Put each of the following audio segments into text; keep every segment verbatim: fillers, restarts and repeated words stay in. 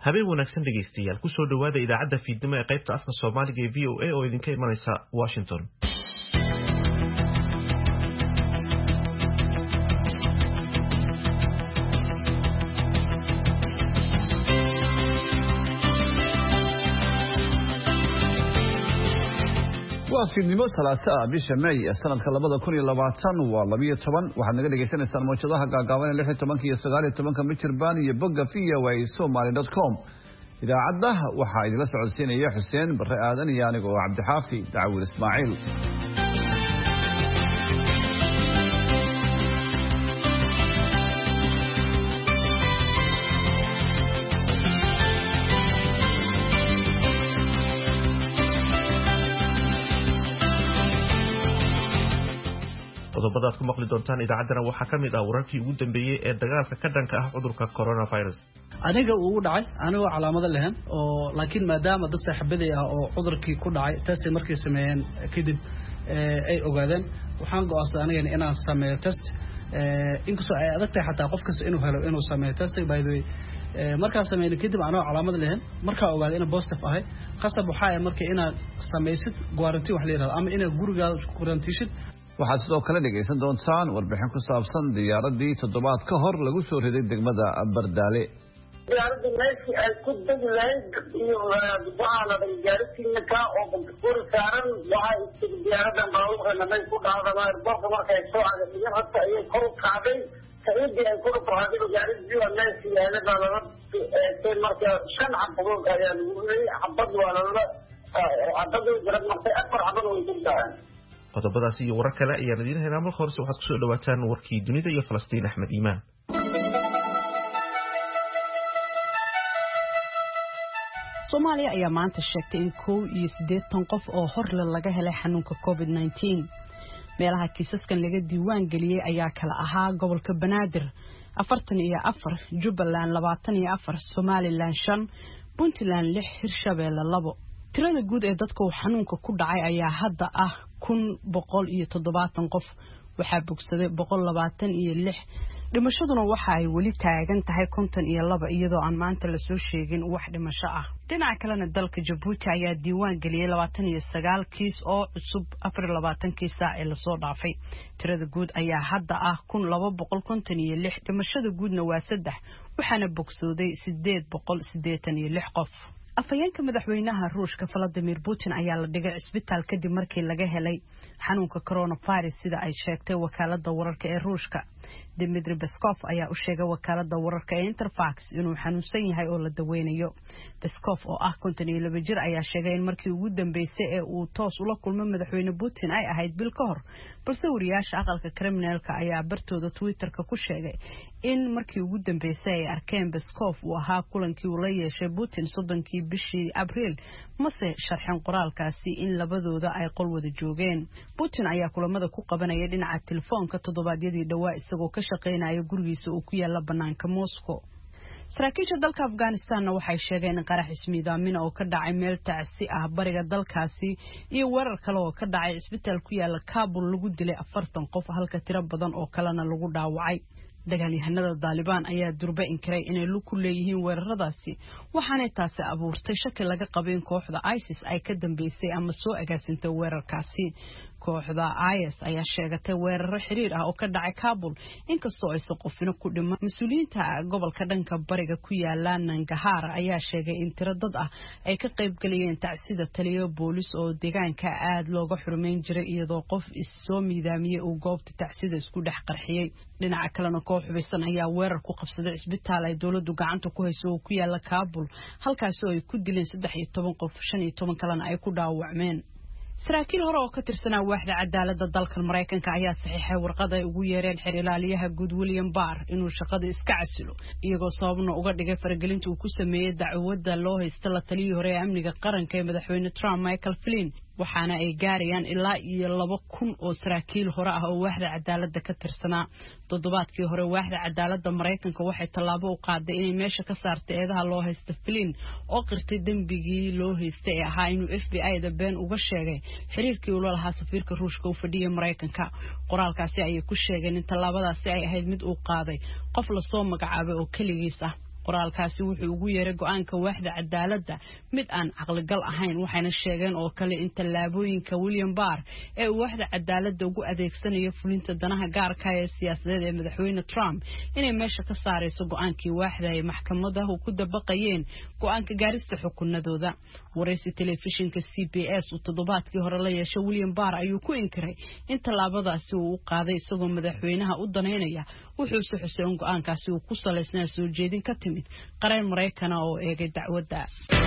habeen wanaagsan dhegeystayaal ku soo dhawaada idaacadda fiidnimo ee qaybta afka Soomaaliga ee V O A oo idinka imanaysa Washington. waa fiidnimo salaasa bisha May sanadka labada kun iyo labaatan waa laba iyo toban waxaad naga dhageysanaysaan mowjadaha gaagaaban ee lix iyo toban iyo sagaal iyo toban mitirban iyo bogga v o a somali dot com. idaacadda waxaa idila socodsiinaya Xuseen Barre Aadan iyo aniga oo Cabdixaafi Daawud Ismaaciil. qodobada aad ku maqli doontaan idaacaddana waxaa ka mid ah wararkii ugu dambeeyay ee dagaalka ka dhanka ah cudurka coronavirus. aniga uu dhacay anigoo calaamado lahayn oo laakiin maadaama dad saaxiibaday ah oo cudurkii ku dhacay test markii sameeyeen kadib ay ogaadeen waxaan go'aansaday aniga inaan sameeyo test inkastoo ay adag tahay xataa qof kasta inuu helo inuu sameeyo test by the way markaa sameeyay kadib anoo calaamado lahayn markaa ogaaday inaan positive ahay qasab waxa ay markii inaad samaysid quarantine wax la yiraahdo ama inaad gurigaaga quarantine waxaad sidoo kale dhegaysan doontaan warbixin ku saabsan diyaaradii toddobaad ka hor lagu soo riday degmada Bardaale. diyaaradii meeshii ay ku degi lahayd iyo waxaa la dhigay gaarisiina ka oo bur saaran waxaa istiri diyaaradan baabuurka namay ku dhacdama airportka markay soo cagayeen horta ayay kor u kacday saciidii ay kor u kacday gaarisii waa meeshii yaala baalaba marka shan xabadood ayaa lagu riday xabad waa lala xabadii garab martay afar xabad way degdaan. qodobadaas iyo warar kale ayaan idiin haynaa marka hore waxaad ku soo dhawaataan warkii dunida iyo Falastiin Axmed Iimaan. Soomaaliya ayaa maanta sheegtay in kow iyo siddeetan qof oo hor laga helay xanuunka covid nineteen. meelaha kiisaskan laga diiwaan geliyay ayaa kala ahaa gobolka Banaadir afartan iyo afar, Jubbaland labaatan iyo afar, Somaliland shan, Puntland lix, Hirshabeelle labo. tirada guud ee dadka uu xanuunka ku dhacay ayaa hadda ah kun boqol iyo toddobaatan qof waxaa bogsaday boqol labaatan iyo lix dhimashaduna waxa ay weli taagan tahay konton iyo laba iyadoo aan maanta la soo sheegin wax dhimasho ah. dhinaca kalena dalka Djibouti ayaa diiwaan geliyay labaatan iyo sagaal kiis oo cusub afar iyo labaatan kiis saac ee la soo dhaafay. tirada guud ayaa hadda ah kun laba boqol konton iyo lix dhimashada guudna waa saddex waxaana bogsooday sideed boqol siddeetan iyo lix qof. afayeenka madaxweynaha Ruushka Vladimir Putin ayaa la dhigay isbitaal kadib markii laga helay xanuunka coronavirus sida ay sheegtay wakaaladda wararka ee Ruushka. Dmitry Peskov ayaa u sheegay wakaaladda wararka ee Interfax inuu xanuunsan yahay oo la daweynayo. Peskov oo ah konton iyo laba jir ayaa sheegay in markii ugu dambeysay ee uu toos ula kulmay madaxweyne Putin ay ahayd bil ka hor balse wariyaasha aqalka Kremlin-ka ayaa bartooda Twitter-ka ku sheegay in markii ugu dambeysay ay arkeen Peskov uu ahaa kulankii uu la yeeshay Putin soddonkii bishii Abriil mase sharxan qoraalkaasi in labadooda ay qol wada joogeen. Putin ayaa kulamada ku qabanaya dhinaca telefoonka toddobaadyadii dhawaa isagoo ka shaqeynaya gurigiisa oo ku yaala banaanka Moscow. saraakiisha dalka Afghanistan waxay sheegeen in qarax ismiidaamin oo ka dhacay meel tacsi ah bariga dalkaasi iyo weerar kale oo ka dhacay isbitaal ku yaala Kabul lagu dilay afartan qof halka tiro badan oo kalena lagu dhaawacay. dagaalyahanada Taliban ayaa durba inkiray inay lug ku leeyihiin weeraradaasi waxaana taasi abuurtay shaki laga qabo in kooxda ISIS ay ka dambeysay ama soo agaasintay weerarkaasi. kooxda I S ayaa sheegatay weeraro xiriir ah oo ka dhacay Kabul inkastoo ay qofina ku dhiman. mas'uuliyiinta gobolka dhanka bariga ku yaala Nangarhar ayaa sheegay in tiro dad ah ay ka qayb galayeen tacsida taliyo boolis oo deegaanka aad looga xurmeyn jiray iyadoo qof is soo miidaamiyay uu goobta tacsida isku dhex qarxiyay. dhinaca kalena koox hubeysan ayaa weerar ku qabsaday isbitaal ay dawladdu gacanta ku hayso oo ku yaala Kabul halkaas oo ay ku dileen saddex iyo toban qof shan iyo toban kalena ay ku dhaawacmeen. saraakiil hore oo ka tirsanaa waaxda cadaaladda dalka Mareykanka ayaa saxiixay warqad ay ugu yeereen xir ilaaliyaha guud William Barr inuu shaqada iska casilo iyagoo sababna uga dhigay faragelinta uu ku sameeyay dacwadda loo haysta la taliyay hore ee amniga qaranka ee madaxweyne Trump Michael Flynn waxaana ay gaarayaan ilaa iyo laba kun oo saraakiil hore ah oo waaxda cadaaladda ka tirsanaa. toddobaadkii hore waaxda cadaaladda Mareykanka waxay tallaabo u qaaday inay meesha ka saartay eedaha loo haysta Flynn oo qirtay dambigii loo haystay ee ahaa inuu F B I-da been uga sheegay xiriirkii uu la lahaa safiirka Ruushka u fadhiyay Mareykanka. qoraalkaasi ayay ku sheegeen in tallaabadaasi ay ahayd mid uu qaaday qof la soo magacaabay oo kaligiis ah qoraalkaasi wuxuu ugu yeeray go'aanka waaxda cadaaladda mid aan caqligal ahayn waxayna sheegeen oo kale in tallaabooyinka William Barr ee waaxda cadaaladda ugu adeegsanayo fulinta danaha gaarka ah ee siyaasadeed ee madaxweyne Trump inay meesha ka saarayso go'aankii waaxda ay maxkamadaha ku dabaqayeen go'aanka gaarista xukunadooda waraysi telefishinka C B S oo toddobaadkii hore la yeeshay William Barr ayuu ku inkiray in tallaabadaasi uu u qaaday isagoo madaxweynaha u daneynaya wuxuu si xuseen go'aankaasi uu ku saleysnaa soo jeedin ka timid qaran Mareykan oo eegay dacwadda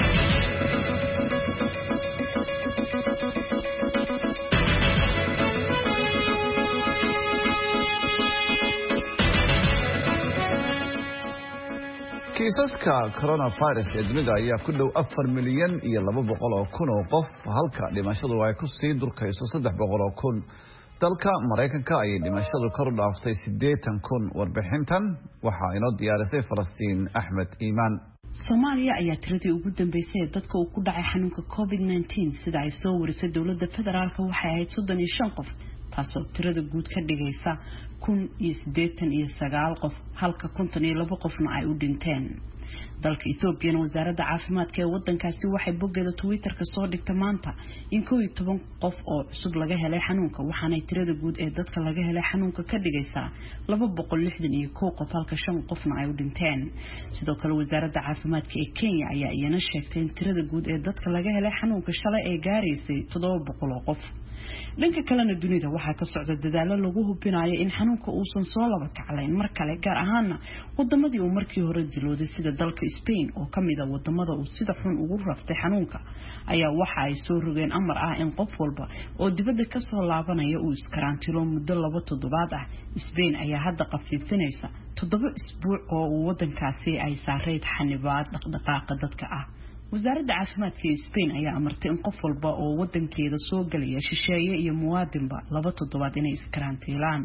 kiisaska coronavirus ee dunida ayaa ku dhow afar milyan iyo laba boqol oo kun oo qof halka dhimashadu ay ku sii durkayso saddex boqol oo kun dalka Mareykanka ayay dhimashadu kor u dhaaftay siddeetan kun warbixintan waxaa inoo diyaarisay Falastiin Axmed Iimaan Soomaaliya ayaa tiradii ugu dambeysay dadka uu ku dhacay xanuunka covid nineteen sida ay soo warisay dawladda federaalka waxay ahayd soddon iyo shan qof taasoo tirada guud ka dhigaysa kun iyo siddeetan iyo sagaal qof halka konton iyo laba qofna ay u dhinteen dalka Ethiopia wasaaradda caafimaadka ee wadankaasi waxay boggeeda Twitter-ka soo dhigtay maanta in koob iyo toban qof oo cusub laga helay xanuunka waxaana tirada guud ee dadka laga helay xanuunka ka dhigaysa laba boqol lixdan iyo kow qof halka shan qofna ay u dhinteen sidoo kale wasaaradda caafimaadka ee Kenya ayaa iyana sheegtay in tirada guud ee dadka laga helay xanuunka shalay ay gaaraysay toddoba boqol oo qof dhanka kalena dunida waxaa ka socda dadaalo lagu hubinayo in xanuunka uusan soo laba kaclayn mar kale gaar ahaan wadamadii uu markii hore dilooday sida dalka Spain oo kamid ah wadamada uu sida xun ugu raftay xanuunka ayaa waxa ay soo rogeen amar ah in qof walba oo dibadda ka soo laabanaya uu iskarantiilo muddo laba toddobaad ah Spain ayaa hadda qafiifinaysa toddoba isbuuc oo wadankaasi ay saareyd xanibaad dhaqdhaqaaqa dadka ah wasaaradda caafimaadka ee Spain ayaa amartay in qof walba oo wadankeeda soo galaya shisheeye iyo muwaadinba laba toddobaad inay iskarantiilaan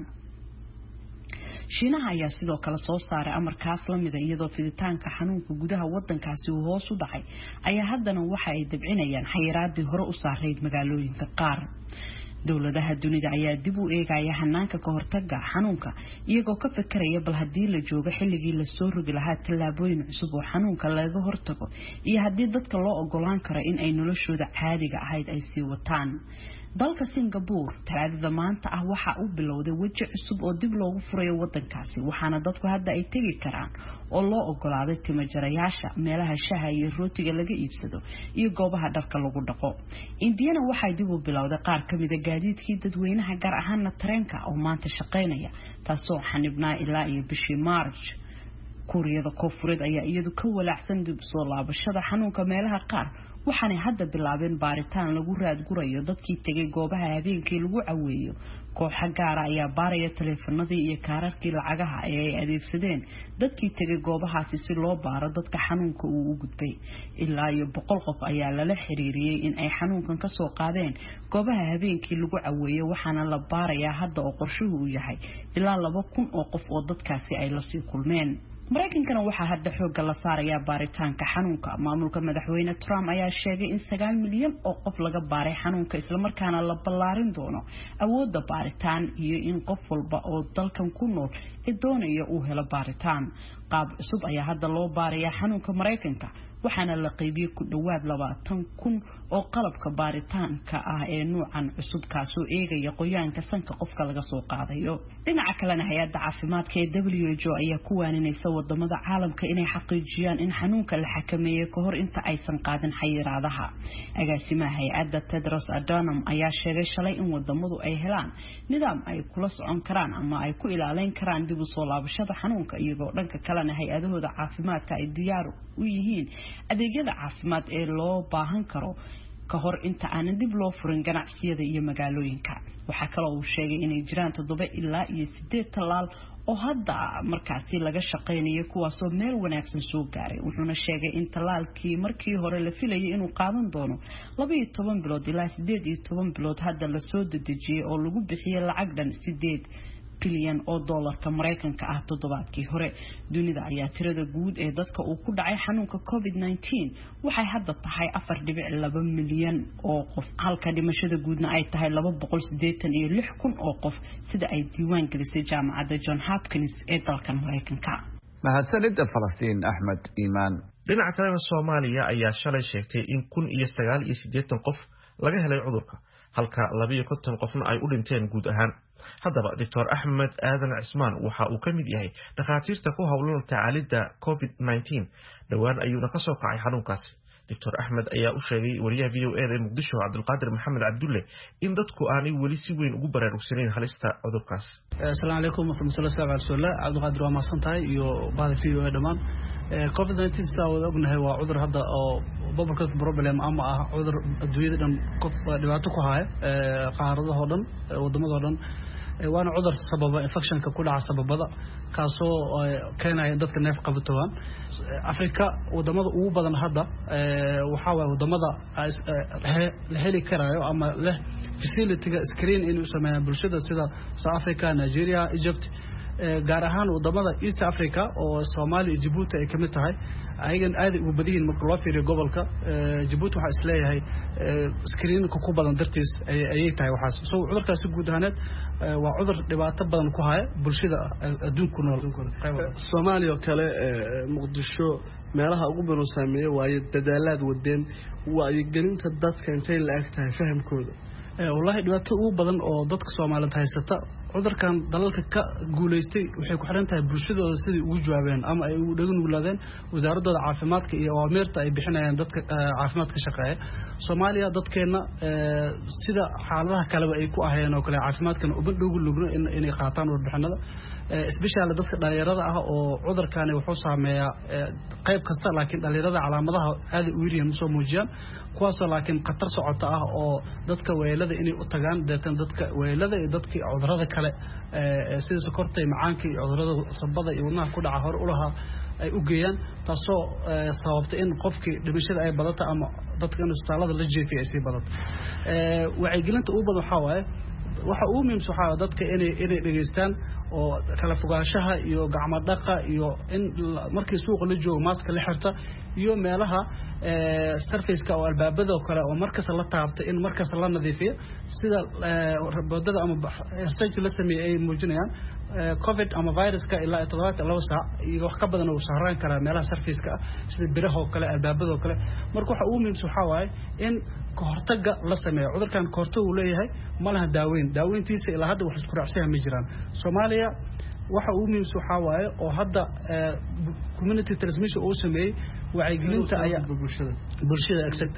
Shiinaha ayaa sidoo kale soo saaray amarkaas la mid ah iyadoo fiditaanka xanuunka gudaha wadankaasi uu hoos u dhacay ayaa haddana waxa ay dabcinayaan xayiraadii hore u saareyd magaalooyinka qaar dawladaha dunida ayaa dib u eegaya hanaanka ka hortagga xanuunka iyagoo ka fikiraya bal haddii la joogo xilligii la soo rogi lahaa tallaabooyin cusub oo xanuunka laga hortago iyo haddii dadka loo ogolaan karo in ay noloshooda caadiga ahayd ay sii wataan dalka Singapore talaadada maanta ah waxa uu bilowday waji cusub oo dib loogu furayo wadankaasi waxaana dadku hadda ay tagi karaan oo loo ogolaaday timajarayaasha meelaha shaha iyo rootiga laga iibsado iyo goobaha dharka lagu dhaqo Indiana waxay dib u bilowday qaar kamid ah gaadiidkii dadweynaha gaar ahaan tareenka oo maanta shaqeynaya taasoo xanibnaa ilaa iyo bishii March Kuuriyada Koonfureed ayaa iyadu ka walaacsan dib soo laabashada xanuunka meelaha qaar waxaanay hadda bilaabeen baaritaan lagu raad gurayo dadkii tagay goobaha habeenkii lagu caweeyo kooxo gaar ah ayaa baaraya taleefanadii iyo kaararkii lacagaha ee ay adeegsadeen dadkii tagay goobahaasi si loo baaro dadka xanuunka uu u gudbay ilaa iyo boqol qof ayaa lala xiriiriyay in ay xanuunkan ka soo qaadeen goobaha habeenkii lagu caweeyo waxaana la baarayaa hadda oo qorshuhu u yahay ilaa laba kun oo qof oo dadkaasi ay la sii kulmeen Mareykankana waxaa hadda xoogga la saaraya baaritaanka xanuunka maamulka madaxweyne Trump ayaa sheegay in sagaal milyan oo qof laga baaray xanuunka isla markaana la ballaarin doono awoodda baaritaan iyo in qof walba oo dalkan ku nool ee doonaya uu helo baaritaan qaab cusub ayaa hadda loo baaraya xanuunka Mareykanka waxaana la qaybiyay ku dhawaad labaatan kun oo qalabka baaritaanka ah ee noocan cusub kaasoo eegaya qoyaanka sanka qofka laga soo qaadayo dhinaca kalena hay'adda caafimaadka ee W H O ayaa ku waaninaysa wadamada caalamka inay xaqiijiyaan in xanuunka la xakameeyo ka hor inta aysan qaadin xayiraadaha agaasimaha hay'adda Tedros Adhanom ayaa sheegay shalay in wadamadu ay helaan nidaam ay kula socon karaan ama ay ku ilaalin karaan dib u soo laabashada xanuunka iyagoo dhanka kalena hay'adahooda caafimaadka ay diyaar u yihiin adeegyada caafimaad ee loo baahan karo ka hor inta aan dib loo furin ganacsiyada iyo magaalooyinka waxa kale oo uu sheegay inay jiraan toddoba ilaa iyo siddeed talaal oo hadda markaasi laga shaqeynayo kuwaas oo meel wanaagsan soo gaaray wuxuuna sheegay in talaalkii markii hore la filayay inuu qaadan doono laba iyo toban bilood ilaa siddeed iyo toban bilood hadda la soo dedejiyay oo lagu bixiyay lacag dhan siddeed bilyan oo dollarka Mareykanka ah toddobaadkii hore dunida ayaa tirada guud ee dadka uu ku dhacay xanuunka covid nineteen waxay hadda tahay afar dhibic laba milyan oo qof halka dhimashada guudna ay tahay laba boqol siddeetan iyo lix kun oo qof sida ay diiwaan gelisay jaamacadda John Hopkins ee dalka Mareykanka mahadsanid Falastiin Axmed Iimaan. dhinaca kale Soomaaliya ayaa shalay sheegtay in kun iyo sagaal iyo siddeetan qof laga helay cudurka halka laba iyo konton qofna ay u dhinteen guud ahaan. haddaba Doctor Axmed Aadan Cismaan waxa uu ka mid yahay dhakhaatiirta ku hawlan tacaalidda covid nineteen dhawaan ayuuna ka soo kacay xanuunkaasi. Doctor Axmed ayaa u sheegay wariyaha V O A ee Muqdisho Cabdulqaadir Maxamed Cabdulle in dadku aanay weli si weyn ugu baraarugsaneyn halista cudurkaas. Assalaamu calaykum wa rahmatullahi wa barakatuh. Cabdulqaadir waa mahadsantahay iyo baahda V O A dhamaan. covid nineteen saa wada ognahay waa cudur hadda oo public problem ama ah cudur adduunyada dhan qof dhibaato ku haya qaaradaha oo dhan wadamada oo dhan waana cudur sababa infectionka ku dhaca sababada kaasoo keenaya dadka neef qabatowaan. Afrika wadamada ugu badan hadda waxa way wadamada la heli karayo ama leh facility-ga screen inuu sameeyo bulshada sida South Africa, Nigeria, Egypt, gaar ahaan wadamada East Africa oo Soomaaliya iyo Djibouti ay kamid tahay ayagan aad ugu badiyeen marka loo fiiriyo gobolka. Djibouti waxa isleeyahay screen-ka ku badan dartiis ayay tahay waxaas soo cudurkaas guud ahaaneed waa cudur dhibaato badan ku haya bulshada adduunka nool. Soomaaliya kale Muqdisho meelaha ugu badan saameeyay waa dadaalaad wadeen waa gelinta dadka intay la ag tahay fahamkooda. wallahi dhibaato ugu badan oo dadka Soomaaliyeed haysata cudurkan dalalka ka guuleystay waxay ku xiran tahay bulshadooda sidii ugu jawaabeen ama ay ugu dhagan uglaadeen wasaaradooda caafimaadka iyo awaamirta ay bixinayaan dadka caafimaadka shaqeeya. Soomaaliya dadkeena sida xaaladaha kale ay ku ahayeen oo kale caafimaadkan u badhow lugno inay qaataan warbixinada especially dadka dhalinyarada ah oo cudurkan wuxuu saameeyaa qayb kasta laakiin dhalinyarada calaamadaha aad u yiriyeen soo muujiyaan kuwaas laakiin khatar socota ah oo dadka weelada inay u tagaan dadkan dadka weelada iyo dadka cudurada kale sida sokorta iyo macaanka iyo cudurada sababada iyo wadnaha ku dhaca hor u lahaa ay u geeyaan taasoo sababta in qofkii dhimashada ay badato ama dadka in isbitaalada la jeefay ay sii badato. Waxay gelinta u badan waxa waaye waxa uu muhiimsan waxa dadka inay inay dhageystaan oo kala fogaanshaha iyo gacmo dhaqa iyo in markii suuqa la joogo mask la xirta iyo meelaha surface-ka oo albaabada oo kale oo markaas la taabto in markaas la nadiifiyo sida rabadada ama research la sameeyay ay muujinayaan covid ama viruska ilaa toddobaad laba saac iyo wax ka badan oo saaraan kara meelaha surface-ka sida biraha oo kale albaabada oo kale. Marka waxa uu muhiimsan waxa waaye in kahortaga la sameeyo cudurkan kahortag uu leeyahay ma laha daaweyn daaweyntiisa ilaa hadda wax isku raacsan ma jiraan. Soomaaliya waxa uu muhiimsan waxa waaye oo hadda community transmission uu sameeyay wacyi gelinta ayaa bulshada bulshada exactly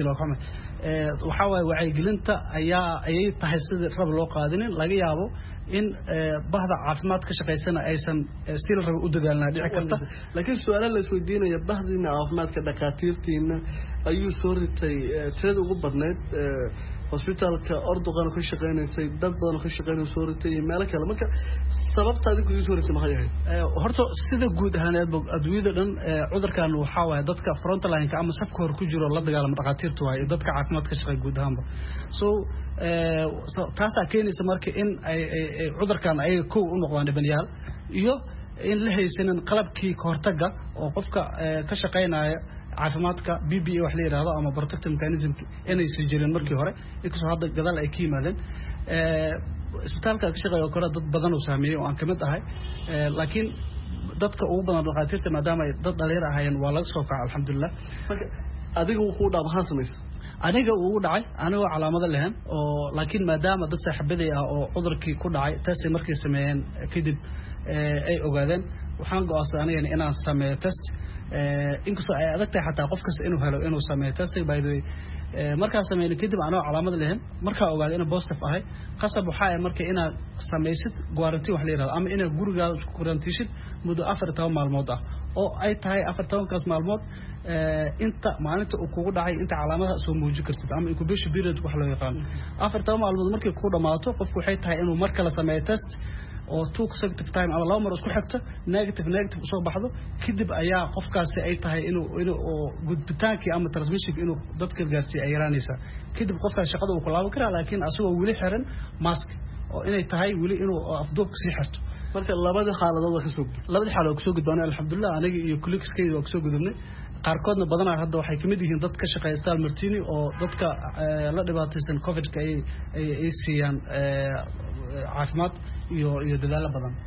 waxa waaye wacyi gelinta ayaa ay tahay sida rab loo qaadinin laga yaabo in bahda caafimaad ka shaqeysana aysan si la rabo u dadaalna dhici karta. Laakiin su'aalaha la isweydiinayo bahdina caafimaadka dhakhaatiirtiina ayuu soo ritay tirada ugu badneed hospitalka Ordogan ka shaqeynaysay dad badan ka shaqeynay soo ritay meel kale marka sababta adigu soo ritay maxay ahayd? Horta sida guud ahaaneed adduunyada dhan cudurkan waxa waaye dadka front line-ka ama safka hor ku jiro la dagaalama dhakhaatiirtu waaye dadka caafimaadka shaqeeya guud ahaanba. So taas ay keenaysa marka in ay cudurkan ay ku u noqdaan dhibanayaal iyo in la haysanin qalabkii kahortaga oo qofka ka shaqeynaya caafimaadka B B A wax la yiraahdo ama protective mechanism inay soo jireen markii hore inkastoo hadda gadaal ay ka yimaadeen isbitaalka ka shaqeeyo kale dad badan oo saameeyay oo aan kamid ahay laakiin dadka ugu badan dhaqaatiirta maadaama ay dad dhalinyar ahayeen waa laga soo kacay alxamdulillah. Marka adiga uu ku dhabahan sameeyay aniga uu dhacay aniga calaamado lehen oo laakiin maadaama dad saaxiibaday ah oo cudurkii ku dhacay test markii sameeyeen kadib ay ogaadeen waxaan go'aansaday aniga inaan sameeyo test inkastoo ay adag tahay xataa qof kasta inuu helo inuu sameeyo test by the way markaa sameeyay kadib anoo calaamado lehen markaa ogaaday inaan positive ahay qasab waxa ay markay inaad sameysid quarantine wax la yiraahdo ama inaad gurigaada isku quarantine muddo afar iyo toban maalmood ah oo ay tahay afar iyo toban kaas maalmood inta maalinta uu kugu dhacay inta calaamadaha soo muujin kartid ama incubation period wax loo yaqaan afar iyo toban maalmood markay ku dhamaato qofku waxay tahay inuu mar kale sameeyo test oo two consecutive time ama laba mar isku xigta negative negative soo baxdo kadib ayaa qofkaasi ay tahay inuu inuu gudbitaankii ama transmission inuu dadka gaarsiiyo ay yaraanaysa kadib qofkaas shaqada uu ku laaban karaa laakiin asagoo wili xiran mask oo inay tahay wili inuu afduub si xirto. Marka labada xaaladood ka soo labada xaaladood ka soo gudbaan alxamdulillah aniga iyo colleagues-kayda oo ka soo gudubnay qaarkoodna badanaa hadda waxay kamid yihiin dad ka shaqeeya Star Martini oo dadka la dhibaataysan covid-ka ay ay siiyaan caafimaad iyo iyo dadaal badan.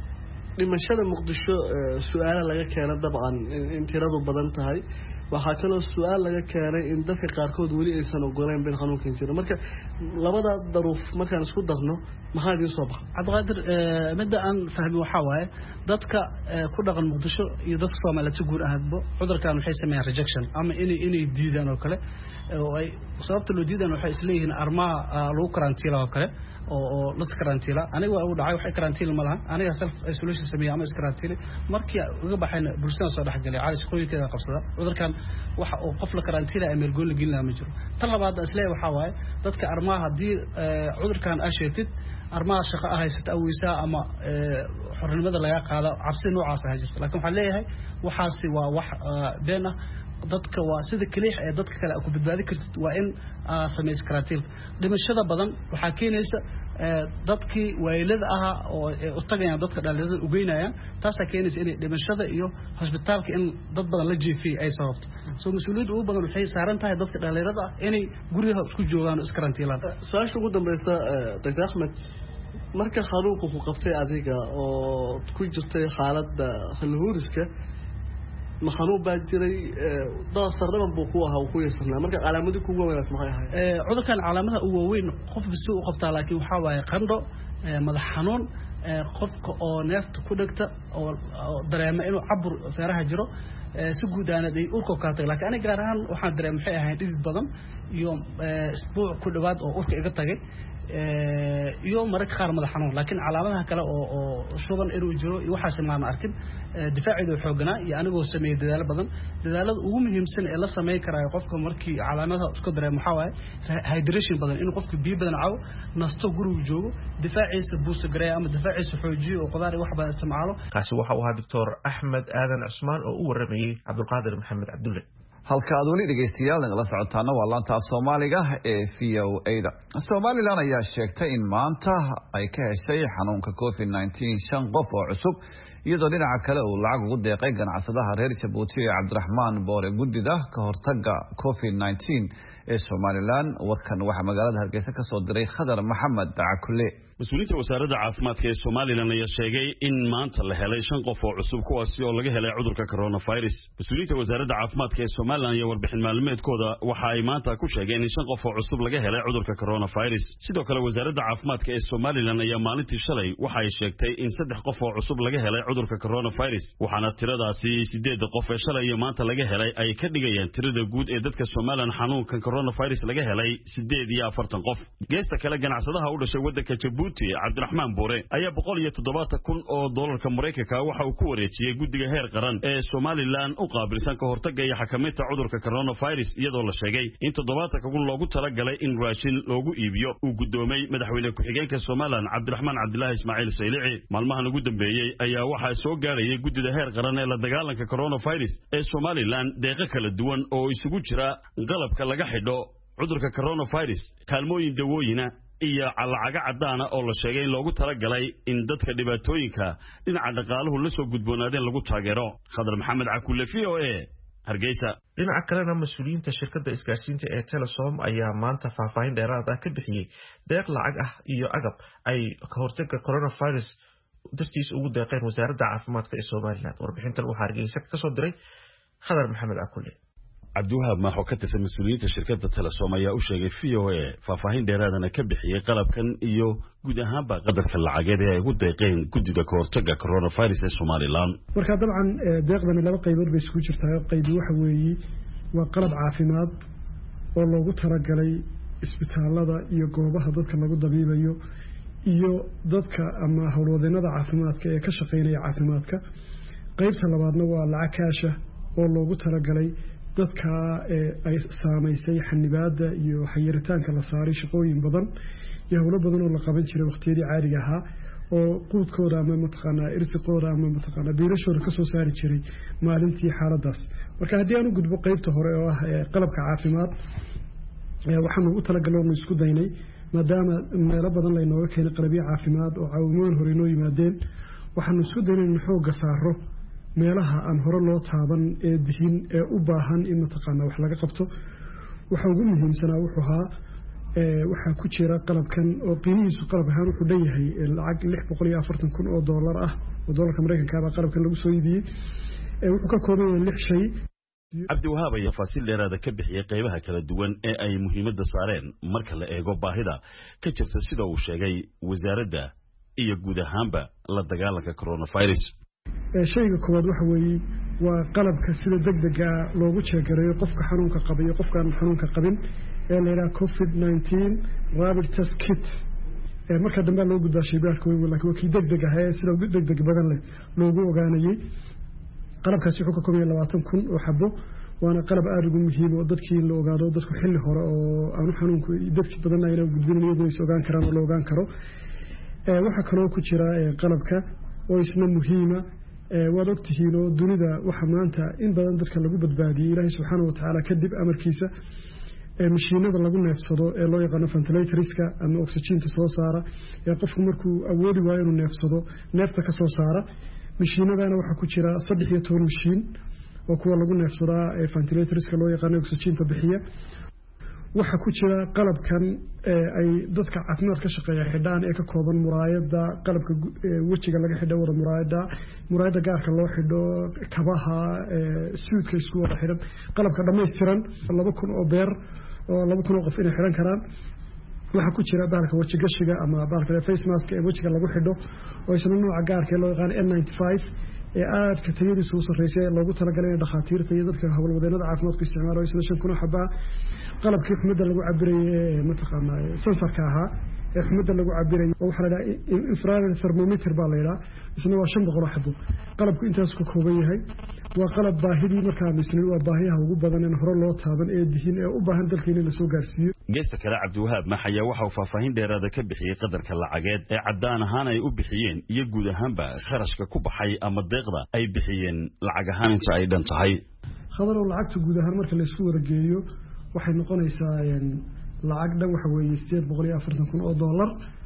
dhimashada muqdisho su'aalo laga keenay dabcan in tiradu badan tahay waxaa kaloo su'aal laga keenay in dadka qaarkood weli aysan ogoleen bin xanuunkan jiro marka labada daruuf markaan isku darno maxaa idin soo baxay cabdiqaadir midda aan fahmi waxaa waaye dadka ku dhaqan muqdisho iyo dadka Soomaaliyeed si guud ahaanba cudurkan waxay sameeyaan rejection ama inay inay diidaan oo kale oo ay sababta loo diidaan waxay isleeyihiin armaha lagu karantiila oo kale oo la karantiila aniga waa u dhacay waxay karantiil ma laha aniga self isolation sameeyay ama iskarantiil markii uga baxayna bulshada soo dhaxgalay caalis qoyinkeeda qabsada cudurkan waxa oo qof la karantiila ameel gool gelin ma jiro tan labaad isleeyahay waxa waaye dadka armaha hadii cudurkan asheetid armaha shaqo ah haysata aweysa ama xornimada laga qaado cabsi noocaas ah jirto laakiin waxa leeyahay waxaasi waa wax been ah dadka waa sida kaliix ee dadka kale ku badbaadi kartid waa in sameys karantiil dhimashada badan waxa keenaysa dadkii waylada aha oo u tagayaan dadka dhalinyarada u geynayaan taas ayaa keenaysa in dhimashada iyo hospitaalka in dad badan la jeefiyay ay sababto soo mas'uuliyadda ugu badan waxay saaran tahay dadka dhalinyarada inay guriga isku joogaan oo iskarantiilaan su'aasha ugu dambaysa Doctor Ahmed marka xanuunku ku qabtay adiga oo ku jirtay xaaladda halhuuriska ma xanuun baa jiray daasarnaban buu ku ahaa ku yeesnaa marka calaamadii kugu weyn maxay ahayd ee cudurkan calaamadaha ugu weyn qof bisu u qabtaa laakiin waxa waaye qandho madax xanuun qofka oo neefta ku dhagta oo dareema inuu cabur feeraha jiro si guud ahaan ay urko ka tagay laakiin aniga gaar ahaan waxaan dareemay maxay ahayd dhidid badan iyo isbuuc ku dhawaad oo urka iga tagay iyo mararka qaar madax xanuun laakiin calaamadaha kale oo oo shuban inuu jiro iyo waxa samaan arkin difaaciidu xoogana iyo anigoo sameeyay dadaal badan dadaalada ugu muhiimsan ee la sameeyay karayo qofka markii calaamadaha isku dareemo waxa waaye hydration badan inuu qofka biyo badan caawo nasto guriga joogo difaaciisa boost gareeyo ama difaaciisa xoojiyo oo qudaar wax badan isticmaalo kaasi waxa uu ahaa Doctor Ahmed Aadan Cusmaan oo u waramayay Cabdulqaadir Maxamed Cabdulle halka aad weli dhegeystayaal nagala socotaana waa laanta af Soomaaliga ee V O A-da Somaliland ayaa sheegtay in maanta ay ka heshay xanuunka covid nineteen shan qof oo cusub iyadoo dhinaca kale uu lacag ugu deeqay ganacsadaha reer Jabuuti ee Cabdiraxmaan Boore gudida ka hortagga covid nineteen ee Somaliland warkan waxa magaalada Hargeysa ka soo diray Khadar Maxamed Dacakule مسؤولية وزارة العافمات في الصومالي لنا يشجع إن ما أنت له هلا يشنقف وعصب كواسي ولا جه هلا عذر كورونا فيروس مسؤولية وزارة العافمات في الصومالي لنا يور بحين معلومات كودا وحاي ما أنت كوش جاي يشنقف وعصب لجه هلا عذر كورونا فيروس سيدو كلا وزارة العافمات في الصومالي لنا يمانت الشلي وحاي شجع إن صدق قف وعصب لجه هلا عذر كورونا فيروس وحنا ترى سي سيدة قف الشلي يمانت لجه هلا أي كد جاي ترى جود إدت كالصومالي حنون كورونا فيروس لجه هلا سيدة يا فرتن قف جست كلا جن عصدها أول شيء ودك كجبوت Cabdiraxmaan Boore ayaa boqol iyo toddobaatan kun oo dollarka Mareykanka waxa uu ku wareejiyay guddiga heer qaran ee Somaliland u qaabilsan ka hortagga iyo xakamaynta cudurka coronavirus iyadoo la sheegay in toddobaatan kun loogu talagalay in raashin loogu iibiyo uu gudoomay madaxweyne ku-xigeenka Somaliland Cabdiraxmaan Cabdullaahi Ismaaciil Saylici maalmahan ugu dambeeyay ayaa waxa soo gaarayay guddiga heer qaran ee la dagaalanka coronavirus ee Somaliland deeqa kala duwan oo isugu jira qalabka laga xidho cudurka coronavirus kaalmooyin dawooyina iyo calacaga cadaan oo la sheegay in loogu talagalay in dadka dhibaatooyinka dhinaca dhaqaaluhu la soo gudboonaadeen lagu taageero Khadar Maxamed Cakule V O A Hargeysa dhinaca kalena mas'uuliyiinta shirkadda isgaarsiinta ee Telesom ayaa maanta faahfaahin dheeraad ah ka bixiyay deeq lacag ah iyo agab ay ka hortagga coronavirus dartiis ugu deeqeen wasaaradda caafimaadka ee Soomaaliland warbixintan waxa Hargeysa ka soo diray Khadar Maxamed Cakule Cabduwahab ma xogta mas'uuliyiinta shirkadda Telesom ayaa u sheegay V O A faahfaahin dheeraadana ka bixiyay qalabkan iyo guud ahaanba qadarka lacageed ee ay ugu deeqeen guddiga ka hortagga coronavirus ee Somaliland marka dabcan deeqdani laba qaybood bay isku jirtaa qayb waxa weeye waa qalab caafimaad oo loogu talagalay isbitaalada iyo goobaha dadka lagu dabiibayo iyo dadka ama howlwadeenada caafimaadka ee ka shaqeynaya caafimaadka qaybta labaadna waa lacag kaasha oo loogu talagalay dadka ay saameysay xanibaada iyo xayiritaanka la saaray shaqooyin badan iyo howlo badan oo la qaban jiray waqtiyadii caadiga ahaa oo quudkooda ama mataqaanaa irsiqooda ama mataqaanaa biilashooda ka soo saari jiray maalintii xaaladaas marka haddii aan u gudbo qaybta hore oo ah qalabka caafimaad waxaan ugu talagalay oo isku daynay maadaama meelo badan la inooga keenay qalabyo caafimaad oo caawimooyin hore inoo yimaadeen waxaan isku daynay in xoogga saaro meelaha aan hore loo taaban ee dihin ee u baahan in mataqaanaa wax laga qabto waxa ugu muhiimsanaa wuxuu ahaa waxaa ku jira qalabkan oo qiimihiisu qalab ahaan wuxuu dhanyahay lacag lix boqol iyo afartan kun oo dollar ah oo dollarka maraykanka baa qalabkan lagu soo iibiyey wuxuu ka kooban yahay lix shay. cabdiwahaab ayaa faasiil dheeraada ka bixiyey qaybaha kala duwan ee ay muhiimadda saareen marka la eego baahida ka jirta sida uu sheegay wasaaradda iyo guud ahaanba la dagaalanka coronavirus. shayga koowaad waxa weeye waa qalabka sida degdega loogu jeegareeyo qofka xanuunka qaba iyo qofkaan xanuunka qabin ee la yidhaha covid nineteen rapid test kit. marka dambe loo gudbaa shaybaarka weyn laakiin waa kii degdeg ah ee sida degdeg badan leh loogu ogaanayay. qalabkaasi wuxuu ka kooban yahay labaatan kun oo xabo waana qalab aad ugu muhiim oo dadkii la ogaado dadku xilli hore oo aanu xanuunku dadkii badan ayna gudbinin iyadoo is ogaan karaan oo la ogaan karo. waxaa kaloo ku jira qalabka oo isna muhiima waad ogtihiin oo dunida waxa maanta in badan dadka lagu badbaadiyey ilaahay subxaana wa tacaala kadib amarkiisa mashiinada lagu neefsado ee loo yaqaano ventilatorska ama oxygeenta soo saara ee qofku markuu awoodi waayo inuu neefsado neefta ka soo saara. mashiinadana waxaa ku jira saddex iyo toban mashiin oo kuwa lagu neefsadaa ee ventilatorska loo yaqaano oxygeenta bixiya. waxaa ku jira qalabkan ay dadka caafimaad ka shaqeeya xidhaan ee ka kooban muraayada qalabka wejiga laga xidho wada muraayada muraayada gaarka loo xidho kabaha suudka isku wada xidhan qalabka dhammaystiran laba kun oo beer oo laba kun oo qof inay xidhan karaan. waxaa ku jira bahalka weji gashiga ama bahalka face mask ee wejiga lagu xidho oo isna nooca gaarka ee loo yaqaan N ninety-five ee aadka tayadiisu u sarreysay ee loogu talagalay in dhakhaatiirta iyo dadka hawlwadeenada caafimaadku isticmaalo isna shan kun oo xabaa. qalabkii xumada lagu cabirayay mataqaanaa sensorka ahaa ee xumada lagu cabirayay oo waxa la yiraahdaa infrared thermometer baa la yiraahdaa isna waa shan boqol oo xabo. qalabku intaas ku kooban yahay waa qalab baahidii markaa misna waa baahiyaha ugu badan ee hore loo taaban ee dihin ee u baahan dalkeena la soo gaarsiiyo. geesta kale cabdiwahaab maxaya waxa uu faahfaahin dheeraada ka bixiyey qadarka lacageed ee caddaan ahaan ay u bixiyeen iyo guud ahaanba kharashka ku baxay ama deeqda ay bixiyeen lacag ahaan inta ay dhan tahay. khadaro lacagta guud ahaan marka la isku warageeyo waxay noqonaysaa lacag dhan waxa weeye sideed boqol iyo afartan kun oo dollar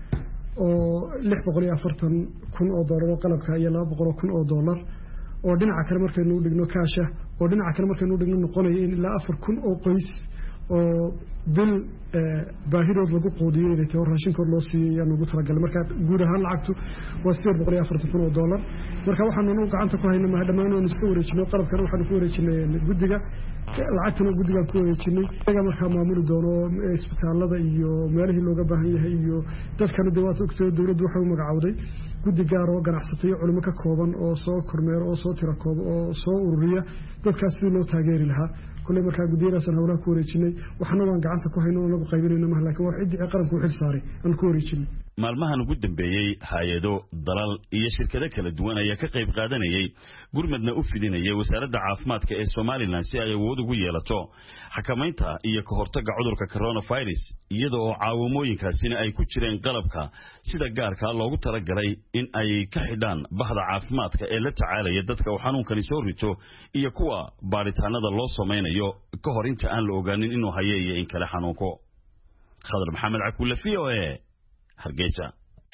oo lix boqol iyo afartan kun oo dollar oo qalabka iyo laba boqol kun oo dollar oo dhinaca kale markaynu dhigno kaasha oo dhinaca kale markaynu dhigno noqonaya in ilaa afar kun oo qoys oo bil baahidood lagu qoodiyo inay tahay raashinkood loo siiyay ayaan ugu talagalay. marka guud ahaan lacagtu waa sideed boqol iyo afartan kun oo dollar. marka waxaanu u gacanta ku haynaa ma dhammaan waan iska wareejinay qalabkan waxaanu ku wareejinay guddiga lacagtana guddigaan ku wareejinay iyaga markaa maamuli doono isbitaalada iyo meelihii looga baahan yahay iyo dadkana dee waad ogtay dowladdu waxay u magacawday guddi gaar oo ganacsato iyo culimo ka kooban oo soo kormeero oo soo tira koobo oo soo ururiya dadkaas sidii loo taageeri lahaa. كل مركز جديرة هؤلاء كوريجني وحنا وان قعدت كهينو ونبغى قايبين إنه مهلك واحد عقرب كوحد صاري أنا كوريجني. maalmahan ugu dambeeyay hay'ado dalal iyo shirkado kala duwan ayaa ka qayb qaadanayay gurmadna u fidinayay wasaaradda caafimaadka ee Soomaaliland si ay awood ugu yeelato xakamaynta iyo ka hortagga cudurka coronavirus iyada oo caawimooyinkaasina ay ku jireen qalabka sida gaarka loogu talagalay in ay ka xidhaan bahda caafimaadka ee la tacaalaya dadka uu xanuunkani soo rito iyo kuwa baaritaanada loo sameeyo ka hor inta aan la ogaanin inuu hayeeyo in kale xanuunko. Khadar Maxamed Cakuule V O A Hargeysa.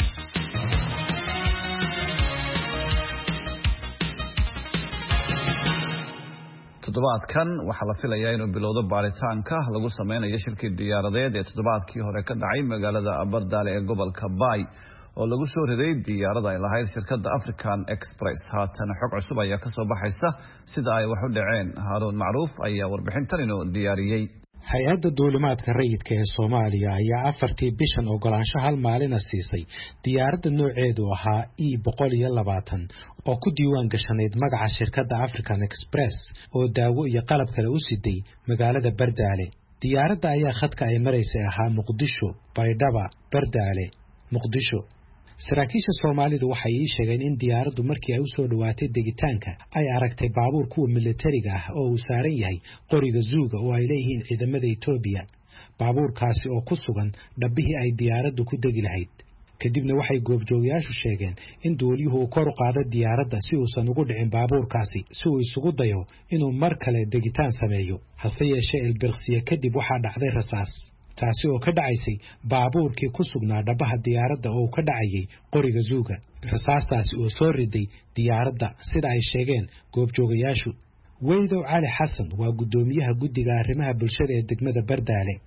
toddobaadkan waxaa la filayaa inuu bilowdo baaritaanka lagu sameynayo shirkii diyaaradeed ee toddobaadkii hore ka dhacay magaalada Abardaale ee gobolka Bay oo lagu soo riday diyaarada ay lahayd shirkadda African Express. haatan xog cusub ayaa ka soo baxaysa sida ay wax u dhaceen. Haaruun Macruuf ayaa warbixintan inoo diyaariyay. hay-adda duulimaadka rayidka ee Soomaaliya ayaa afartii bishan ogolaansho hal maalin siisay diyaaradda nooceedu ahaa E boqol iyo labaatan oo ku diiwaan gashanayd magaca shirkadda African Express oo daawo iyo qalab kale u siday magaalada Bardaale. diyaaradda ayaa khadka ay maraysay ahaa Muqdisho, Baydhaba, Bardaale, Muqdisho. saraakiisha Soomaalidu waxay ii sheegeen in diyaaraddu markii ay u soo dhawaatay degitaanka ay aragtay baabuur kuwa militariga ah oo uu saaran yahay qoriga Zuuga oo ay leeyihiin ciidamada Itoobiya. baabuurkaasi oo ku sugan dhabbihii ay diyaaraddu ku degi lahayd. kadibna waxay goobjoogayaashu sheegeen in duuliyuhu uu kor u qaado diyaaradda si uusan ugu dhicin baabuurkaasi si uu isugu dayo inuu mar kale degitaan sameeyo. hase yeeshee ilbirqsiye kadib waxaa dhacday rasaas taasi oo ka dhacaysay baabuurkii ku sugnaa dhabaha diyaaradda oo ka dhacayay qoriga Zuuga. rasaastaasi oo soo riday diyaaradda sida ay sheegeen goobjoogayaashu. Weydow Cali Xasan waa gudoomiyaha guddiga arrimaha bulshada ee degmada Bardaale.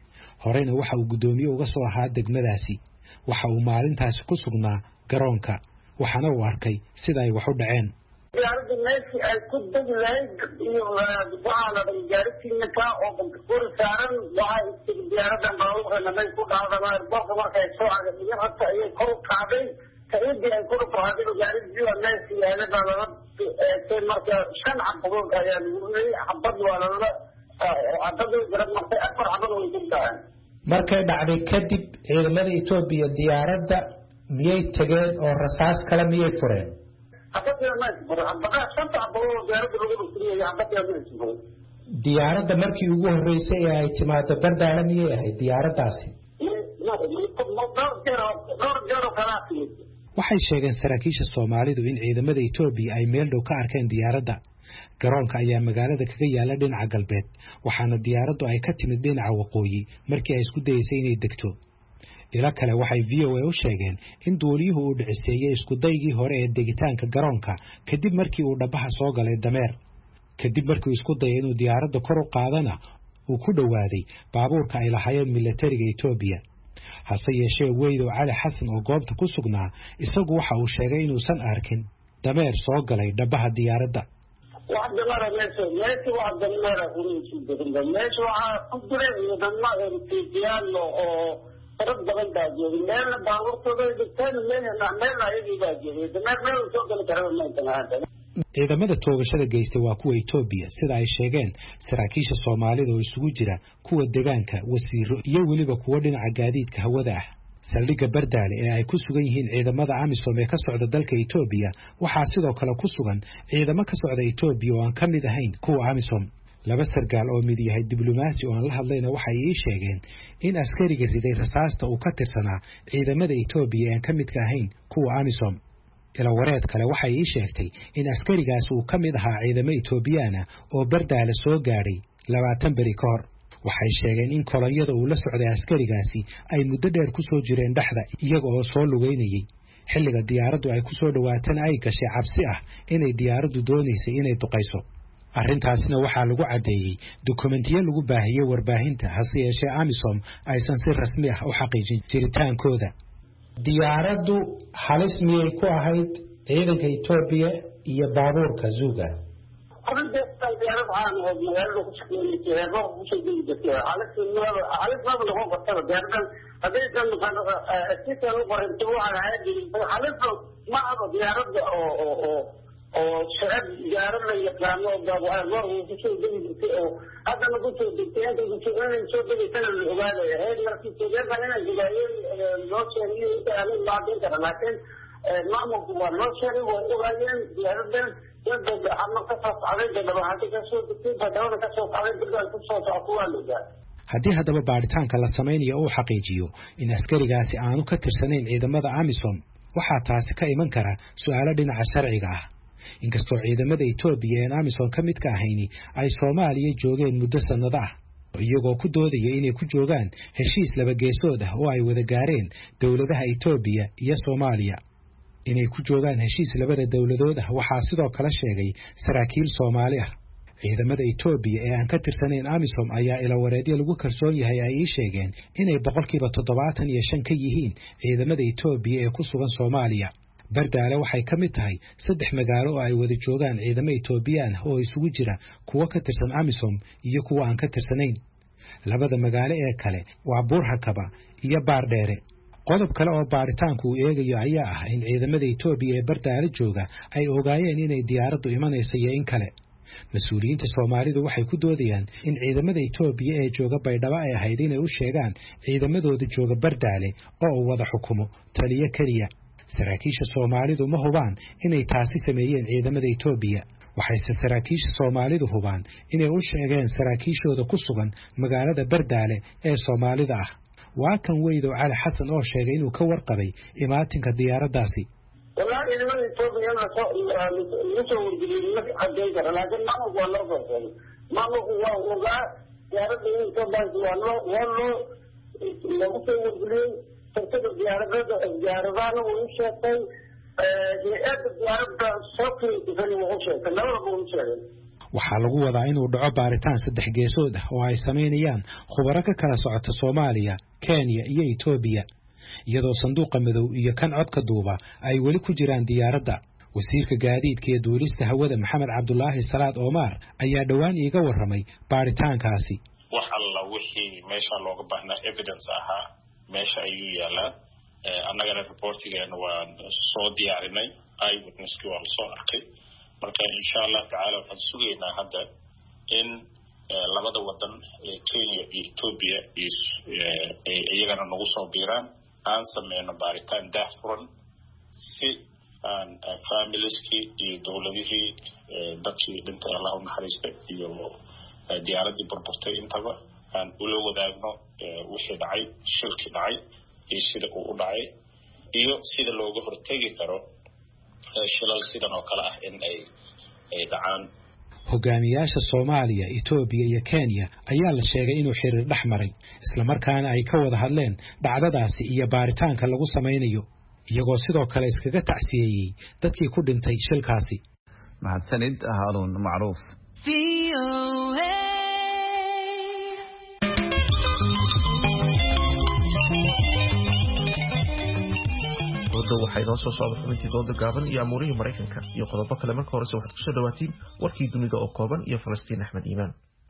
horeyna waxa uu guddoomiye uga soo ahaa degmadaasi waxa uu maalintaasi ku sugnaa garoonka waxaana uu arkay sida ay wax u dhaceen diyaaradda meeshii ay ku degi lahayd iyo waxaa la dhan gaarisiinaka oo bankakoori saaran waxaa istiri diyaaradan baabuurkanamay ku dhacdama airboortka markay soo cagadhigan horta ayay kor u kacday kaidii ay kor u kacday gaaridii meeshii yaala baa lala eegtay marka shan xabadood ayaa lagu riyay xabad waa lala xabadii garab martay afar xabad way ku dhaceen markay dhacday kadib ciidamada Itoobiya diyaaradda miyay tageen oo rasaas kale miyay fureen diyaaradda markii ugu horeysay ee ay timaado Bardaale miyay ahayd diyaaraddaasi waxay sheegeen saraakiisha Soomaalidu in ciidamada Itoobiya ay meel dhow ka arkeen diyaaradda garoonka ayaa magaalada kaga yaala dhinaca galbeed waxaana diyaaraddu ay ka timid dhinaca waqooyi markii ay isku dayeysay inay degto ila kale waxay V O A u sheegeen in duuliyuhu uu dhiciseeyay isku daygii hore ee degitaanka garoonka kadib markii uu dhabaha soo galay dameer kadib markii isku dayay inuu diyaaradda kor u qaadana uu ku dhawaaday baabuurka ay lahaayeen militariga Itoobiya hase yeeshee Weydo Cali Xasan oo goobta ku sugnaa isagu waxa uu sheegay inuusan arkin dameer soo galay dhabaha diyaaradda waxda mara meesha meesha waxda mara uruusi dadka meesha waxa ku jiray wadama Itoobiyan oo farad badan baa jiray meel baabuurtooda dhigtaan meel meel ayay baa jiray dameer meel soo gali karo ma ciidamada toogashada geystay waa kuwa Itoobiya sida ay sheegeen saraakiisha Soomaalida oo isugu jira kuwa deegaanka wasiiro iyo waliba kuwa dhinaca gaadiidka hawada ah saldhigga Bardaale ee ay ku sugan yihiin ciidamada AMISOM ee ka socda dalka Itoobiya waxaa sidoo kale ku sugan ciidamo ka socda Itoobiya oo aan ka mid ahayn kuwa AMISOM laba sargaal oo mid yahay diblomaasi oo aan la hadlayna waxay ii sheegeen in askariga riday rasaasta uu ka tirsanaa ciidamada Itoobiya ee aan ka midka ahayn kuwa AMISOM ila wareed kale waxay ii sheegtay in askarigaas uu ka mid ahaa ciidamo Itoobiyana oo Bardaale soo gaaray labaatan bari ka hor waxay sheegeen in kolonyada uu la socday askarigaasi ay muddo dheer ku soo jireen dhaxda iyaga oo soo lugeynayay xilliga diyaaraddu ay ku soo dhawaatana ay gashay cabsi ah inay diyaaraddu doonaysay inay duqayso arrintaasna waxaa lagu cadeeyay dokumentiyo lagu baahiyay warbaahinta hase yeeshee AMISOM aysan si rasmi ah u xaqiijin jiritaankooda diyaaraddu halis miyay ku ahayd ciidanka Itoobiya iyo baabuurka Zuga oo shacab diyaarad la yaqaano baabuur uu ku soo degay oo hadana ku soo degay inta ku soo degay soo degay tan la ogaaday heer markii soo degay inay jigaayeen loo sheegay inta aan la cadin karo laakiin maamulku waa loo sheegay waa ogaayeen diyaaradan dadka ama ka soo socday dadka hadda ka soo degay dadka ka soo socday dadka ku soo socday haddii haddaba baaritaanka la samaynayo uu xaqiijiyo in askarigaasi aanu ka tirsanayn ciidamada AMISOM waxaa taasi ka iman kara su'aalo dhinaca sharciga ah inkastoo ciidamada Itoobiya ee AMISOM ka mid ka ahayni ay Soomaaliya joogeen muddo sanado ah iyagoo ku doodaya inay ku joogaan heshiis laba geesood ah oo ay wada gaareen dawladaha Itoobiya iyo Soomaaliya inay ku joogaan heshiis labada dawladood ah waxaa sidoo kale sheegay saraakiil Soomaali ah ciidamada Itoobiya ee aan ka tirsanayn AMISOM ayaa ila wareedyo lagu kalsoon yahay ay sheegeen inay boqolkiiba toddobaatan iyo shan ka yihiin ciidamada Itoobiya ee ku sugan Soomaaliya Bardaale waxay ka mid tahay saddex magaalo oo ay wada joogaan ciidamo Itoobiyaan oo isugu jira kuwa ka tirsan AMISOM iyo kuwa aan ka tirsanayn labada magaalo ee kale waa Buurhakaba iyo Baardheere qodob kale oo baaritaanku uu eegayo ayaa ah in ciidamada Itoobiya ee Bardaale jooga ay ogaayeen inay diyaaraddu imanayso iyo in kale mas'uuliyiinta Soomaalidu waxay ku doodayaan in ciidamada Itoobiya ee jooga Baydhabo ay ahayd inay u sheegaan ciidamadooda jooga Bardaale oo wada xukumo taliye kaliya saraakiisha Soomaalidu ma hubaan inay taasi sameeyeen ciidamada Itoobiya waxayse saraakiisha Soomaalidu hubaan inay u sheegeen saraakiishooda ku sugan magaalada Bardaale ee Soomaalida ah waa kan Weydo Cali Xasan oo sheegay inuu ka warqabay imaatinka diyaaraddaasi والله إذا ما يتوب يلا يسوي الجديد ما في حد يقدر لكن ما هو والله بس ما هو هو وقع يا رب يسوي بس والله والله لو يسوي الجديد ترتب الزيارة الزيارة ويشتغل يأتي الزيارة سوكي تفني وغشة كلام هو مشاهد waxaa lagu wadaa inuu dhaco baaritaan saddex geesood ah oo ay samaynayaan khubaro ka kala socota Soomaaliya, Kenya iyo Itoobiya, iyadoo sanduuqa madow iyo kan codka duuba ay weli ku jiraan diyaaradda. wasiirka gaadiidka iyo duulista hawada Maxamed Cabdulaahi Salaad Omar ayaa dhawaan iiga warramay baaritaankaasi. wax alla wixii meesha looga baahnaa evidence ahaa meesha ayuu yaalaa. annagana reportigeena waan soo diyaarinay, eyewitnesskii waa lasoo arkay. marka insha allah tacaala waxaan sugaynaa hadda in labada wadan ee Kenya iyo Ethiopia iyagana nagu soo biiraan, aan sameyno baaritaan daahfuran si aan familieskii iyo dowladihii dadkii dhintay allah u naxariistay iyo diyaaradii burburtay intaba aan ula wadaagno wixii dhacay, shilkii dhacay iyo sida uu u dhacay iyo sida looga hortegi karo shilal sidan oo kale ah in ay ay dhacaan. hogaamiyaasha Soomaaliya, Itoobiya iyo Kenya ayaa la sheegay inuu xiriir dhex maray, isla markaana ay ka wada hadleen dhacdadaasi iyo baaritaanka lagu samaynayo, iyagoo sidoo kale iskaga tacsiyeeyay dadkii ku dhintay shilkaasi. mahadsanid Haarun Macruuf. waxay noo soo socda xubintii dooda gaaban iyo amuurihii Mareykanka iyo qodobo kale. marka hore waxaad ku soo dhawaatiin warkii dunida oo kooban iyo Falastiin Axmed Iimaan.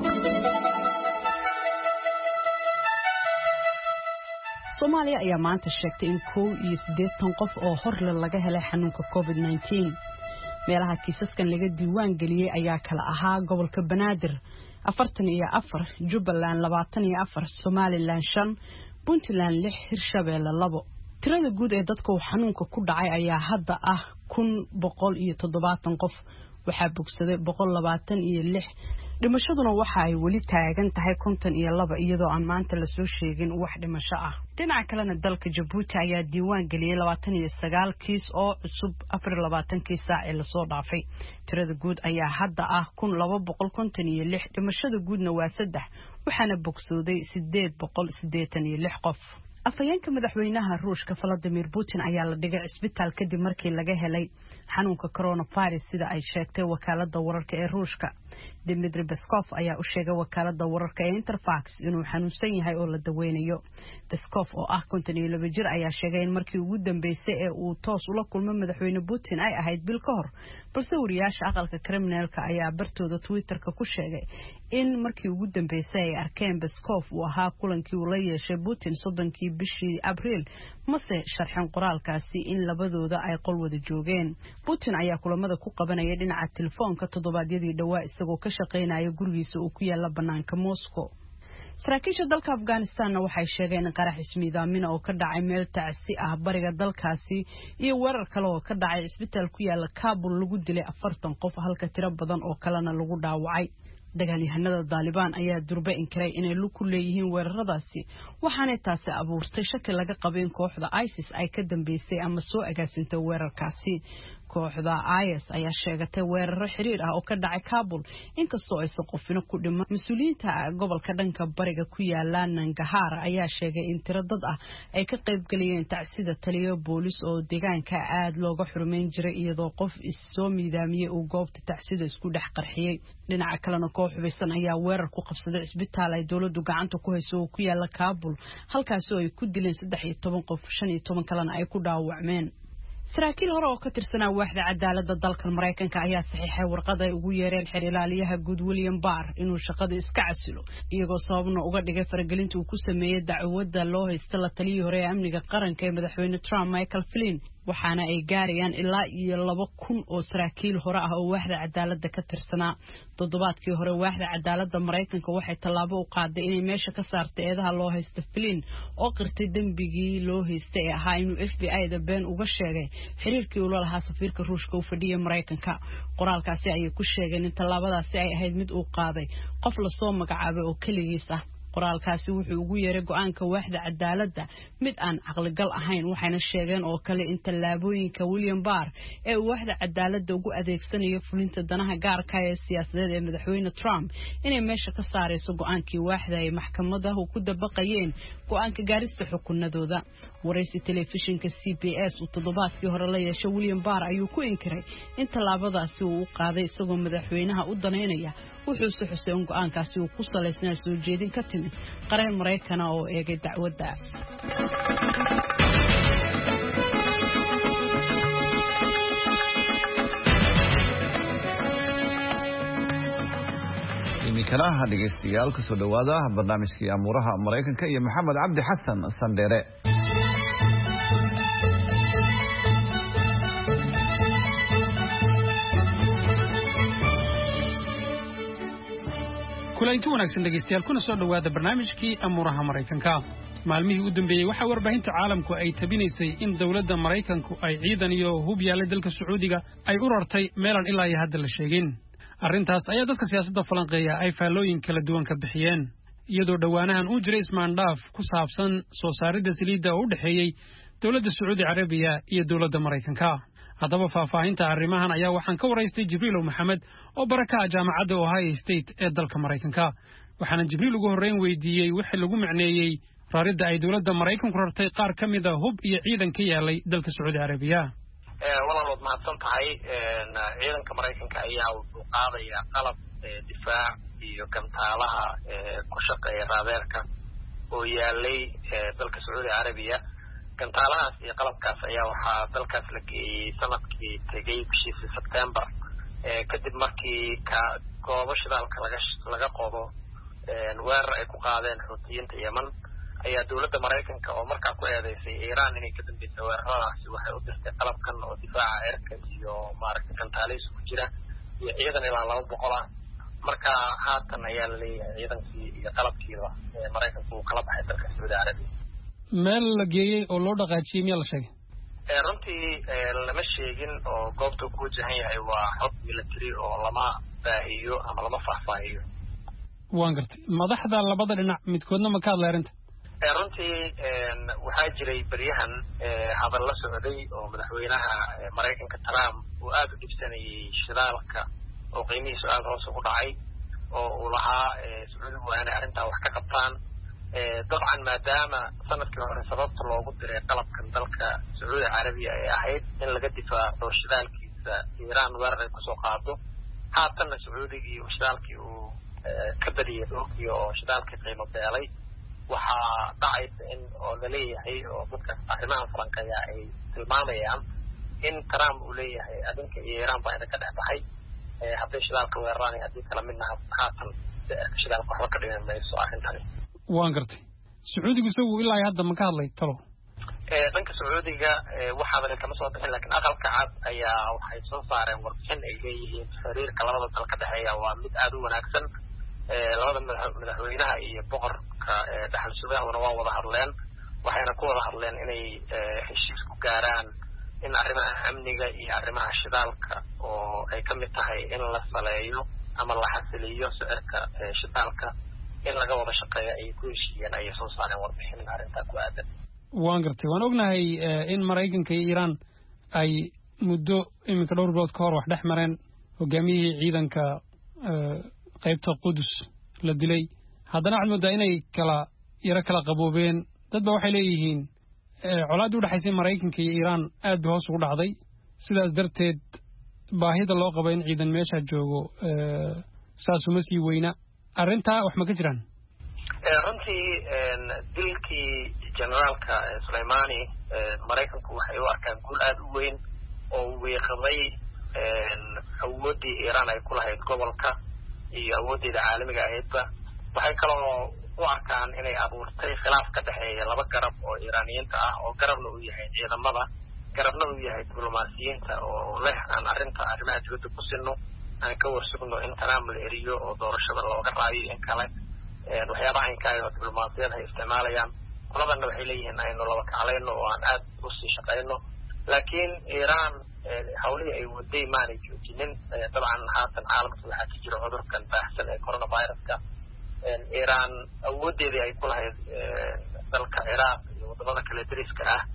Soomaaliya ayaa maanta sheegtay in kow iyo siddeetan qof oo horle laga helay xanuunka covid nineteen. meelaha kiisaskan laga diiwaan geliyay ayaa kala ahaa gobolka Banaadir afartan iyo afar, Jubbaland labaatan iyo afar, Somaliland shan, Puntland lix, Hirshabelle labo. tirada guud ee dadka uu xanuunka ku dhacay ayaa hadda ah kun boqol iyo toddobaatan qof, waxaa bogsaday boqol labaatan iyo lix. dhimashaduna waxa ay weli taagan tahay konton iyo laba iyadoo aan maanta la soo sheegin wax dhimasho ah. dhinaca kalena dalka Djibouti ayaa diiwaan geliyay labaatan iyo sagaal kiis oo cusub afar iyo labaatan saac ee la soo dhaafay. tirada guud ayaa hadda ah kun laba boqol konton iyo lix, dhimashada guudna waa saddex, waxaana bogsooday sideed boqol siddeetan iyo lix qof. afayeenka madaxweynaha Ruushka Vladimir Putin ayaa la dhigay isbitaal kadib markii laga helay xanuunka coronavirus sida ay sheegtay wakaaladda wararka ee Ruushka. Dmitry Peskov ayaa u sheegay wakaaladda wararka ee Interfax inuu xanuunsan yahay oo la daweynayo. Peskov oo ah konton iyo laba jir ayaa sheegay in markii ugu dambeysay ee uu toos ula kulmay madaxweyne Putin ay ahayd bil ka hor, balse wariyaasha aqalka Kremlin-ka ayaa bartooda Twitter-ka ku sheegay in markii ugu dambeysay ay arkeen Peskov uu ahaa kulankii uu la yeeshay Putin soddonkii bishii Abriil, mase sharxin qoraalkaasi in labadooda ay qol wada joogeen. Putin ayaa kulamada ku qabanayay dhinaca telefoonka toddobaadyadii dhawaa isagoo ka shaqeynaya gurigiisa oo ku yaala banaanka Moscow. saraakiisha dalka Afghanistan waxay sheegeen in qarax ismiidaamin oo ka dhacay meel tacsi ah bariga dalkaasi iyo weerar kale oo ka dhacay isbitaal ku yaala Kabul lagu dilay afartan qof halka tiro badan oo kalena lagu dhaawacay. dagaalyahanada Taliban ayaa durba inkiray inay lug ku leeyihiin weeraradaasi, waxaana taasi abuurtay shaki laga qabo in kooxda ISIS ay ka dambeysay ama soo agaasintay weerarkaasi. kooxda I S ayaa sheegatay weeraro xiriir ah oo ka dhacay Kabul, inkastoo aysan qofina ku dhiman. mas'uuliyiinta gobolka dhanka bariga ku yaala Nangarhar ayaa sheegay in tiro dad ah ay ka qayb galayeen tacsida taliyo boolis oo deegaanka aad looga xurmeyn jiray iyadoo qof is soo miidaamiyay uu goobta tacsida isku dhex qarxiyay. dhinaca kalena koox hubeysan ayaa weerar ku qabsaday isbitaal ay dawladdu gacanta ku hayso oo ku yaala Kabul, halkaas oo ay ku dileen saddex iyo toban qof, shan iyo toban kalena ay ku dhaawacmeen. saraakiil hore oo ka tirsanaa waaxda cadaaladda dalka Mareykanka ayaa saxiixay warqad ay ugu yeereen xir ilaaliyaha guud William Barr inuu shaqada iska casilo, iyagoo sababna uga dhigay faragelinta uu ku sameeyay dacwadda loo haysta la taliyay hore ee amniga qaranka ee madaxweyne Trump Michael Flynn. waxaana ay gaarayaan ilaa iyo laba kun oo saraakiil hore ah oo waaxda cadaaladda ka tirsanaa. toddobaadkii hore waaxda cadaaladda Mareykanka waxay tallaabo u qaaday inay meesha ka saartay eedaha loo haysta Flynn oo qirtay dambigii loo haystay ee ahaa inuu F B I-da been uga sheegay xiriirkii uu la lahaa safiirka Ruushka u fadhiyay Mareykanka. qoraalkaasi ayay ku sheegeen in tallaabadaasi ay ahayd mid uu qaaday qof la soo magacaabay oo kaligiis ah. qoraalkaasi wuxuu ugu yeeray go'aanka waaxda cadaaladda mid aan caqligal ahayn waxayna sheegeen oo kale in tallaabooyinka William Barr ee waaxda cadaaladda ugu adeegsanayo fulinta danaha gaarka ee siyaasadeed ee madaxweyne Trump inay meesha ka saarayso go'aankii waaxda ay maxkamadaha ku dabaqayeen go'aanka gaarista xukunadooda waraysi telefishinka C B S oo toddobaadkii hore la yeeshay William Barr ayuu ku inkiray in tallaabadaasi uu qaaday isagoo madaxweynaha u daneynaya wuxuu soo xusay in go'aankaasi uu ku saleysnaa soo jeedin ka timid qaran Mareykan oo eegay dacwadda imikana dhegeystayaal ku soo dhawaada barnaamijkii amuuraha Mareykanka iyo Maxamed Cabdi Xasan Sandere kulanti wanaagsan dhegeystayaal kuna soo dhawaada barnaamijkii amuuraha Mareykanka maalmihii u dambeeyay waxa warbaahinta caalamku ay tabinaysay in dawladda Mareykanku ay ciidan iyo hub yaala dalka Sacuudiga ay u rartay meelan ilaa iyo hadda la sheegin arrintaas ayaa dadka siyaasadda falanqeeya ay faalooyin kala duwan ka bixiyeen iyadoo dhawaanahan uu jiray ismaandhaaf ku saabsan soo saaridda saliidda oo u dhaxeeyay dawladda Sacuudi Carabiya iyo dawladda Mareykanka haddaba faahfaahinta arrimahan ayaa waxaan ka waraystay Jibriil Maxamed oo baraka jaamacadda Ohio State ee dalka Mareykanka waxaana Jibriil ugu horreyn weydiiyay wixii lagu macneeyay raaridda ay dawladda Mareykanku rartay qaar ka mid ah hub iyo ciidan ka yaalay dalka Sacuudi Carabiya walaalood mahadsan tahay ciidanka Mareykanka ayaa u qaadaya qalab difaac iyo gantaalaha ku shaqeeya raadeerka oo yaalay dalka Sacuudi Carabiya gantaalahaas iyo qalabkaas ayaa waxaa dalkaas la geeyay sanadkii tegay bishii September kadib markii ka goobo shidaalka laga laga qodo weerar ay ku qaadeen Xuutiyiinta Yemen ayaa dawladda Mareykanka oo markaa ku eedeysay Iran inay ka dambeysay weeraradaasi waxay u dirtay qalabkan oo difaaca cirka iyo maaragtay gantaalihiisa ku jira iyo ciidan ilaa laba boqol ah marka haatan ayaa la leeyahay ciidankii iyo qalabkiiba Mareykanku uu kala baxay dalka Sacuudi Carabiya meel la geeyay oo loo dhaqaajiyay miyaa la sheegay runtii lama sheegin oo goobta ku wajahan yahay waa xog military oo lama baahiyo ama lama faahfaahiyo waan gartay madaxda labada dhinac midkoodna ma ka hadlay arrinta runtii waxaa jiray baryahan hadal la socday oo madaxweynaha Mareykanka Trump uu aad u dhibsanayay shidaalka oo qiimihiisu aad hoos ugu dhacay oo uu lahaa Sacuudigu waa inay arrintaa wax ka qabtaan dabcan maadaama sanadkii hore sababta loogu diray qalabkan dalka Sacuudi Carabiya ay ahayd in laga difaaco shidaalkiisa Iran weerar ay kusoo qaado haatanna Sacuudigii shidaalkii uu ka badiyay dhulkii oo shidaalkii qiimo beelay waxaa dhacaysa in oo la leeyahay oo dadka arrimaha falanqeeya ay tilmaamayaan in Trump uu leeyahay adinka iyo Iran baa inta ka dhex baxay hadday shidaalka weeraraan haddii kala midna haatan shidaalka waxba ka dhigan mayso arrintani waan gartay Sacuudigu isagu ilaa hadda ma ka hadlay talo dhanka Sacuudiga waxaaba kama soo bixin laakiin aqalka cad ayaa waxay soo saareen warbixin ay leeyihiin xiriirka labada dal ka dhaxeeya waa mid aad u wanaagsan labada madaxweynaha iyo boqorka dhaxal sugaahuna waa wada hadleen waxayna ku wada hadleen inay heshiis ku gaaraan in arrimaha amniga iyo arrimaha shidaalka oo ay ka mid tahay in la saleeyo ama la xasiliyo sicirka shidaalka in laga wada shaqeeyo ay ku heshiiyeen ayay soo saareen warbixin arrintaa ku aadan waan gartay waan ognahay in Mareykanka iyo Iran ay muddo iminka dhowr bilood ka hor wax dhex mareen hogaamiyihii ciidanka qaybta Qudus la dilay haddana waxaad moodaa inay kala yara kala qaboobeen dad ba waxay leeyihiin colaadii u dhaxaysay Mareykanka iyo Iran aad bay hoos ugu dhacday sidaas darteed baahida loo qabo in ciidan meesha joogo saas uma sii weyna arrintaa wax ma ka jiraan runtii dilkii generaalka Soleimani Mareykanku waxay u arkaan guul aad u weyn oo weeqaday awooddii Iran ay ku lahayd gobolka iyo awooddeeda caalamiga ahaydba waxay kaloo u arkaan inay abuurtay khilaaf ka dhexeeya laba garab oo Iraniyiinta ah oo garabna uu yahay ciidamada garabna uu yahay diblomaasiyiinta oo leh aan arrinta arrimaha dibadda ku sinno aan ka warsugno in Trump la eriyo oo doorashada looga raayo in kale waxyaabaha inkaay oo diblomaasiyada ay isticmaalayaan qoladanna waxay leeyihiin aynu laba kaclayno oo aan aad u sii shaqayno laakiin Iran hawlihii ay waday maanay joojinin dabcan haatan caalamka waxaa ka jira cudurkan baahsan ee coronaviruska iiraan awoodeedii ay ku lahayd dalka ciraaq iyo wadamada kale dariska ah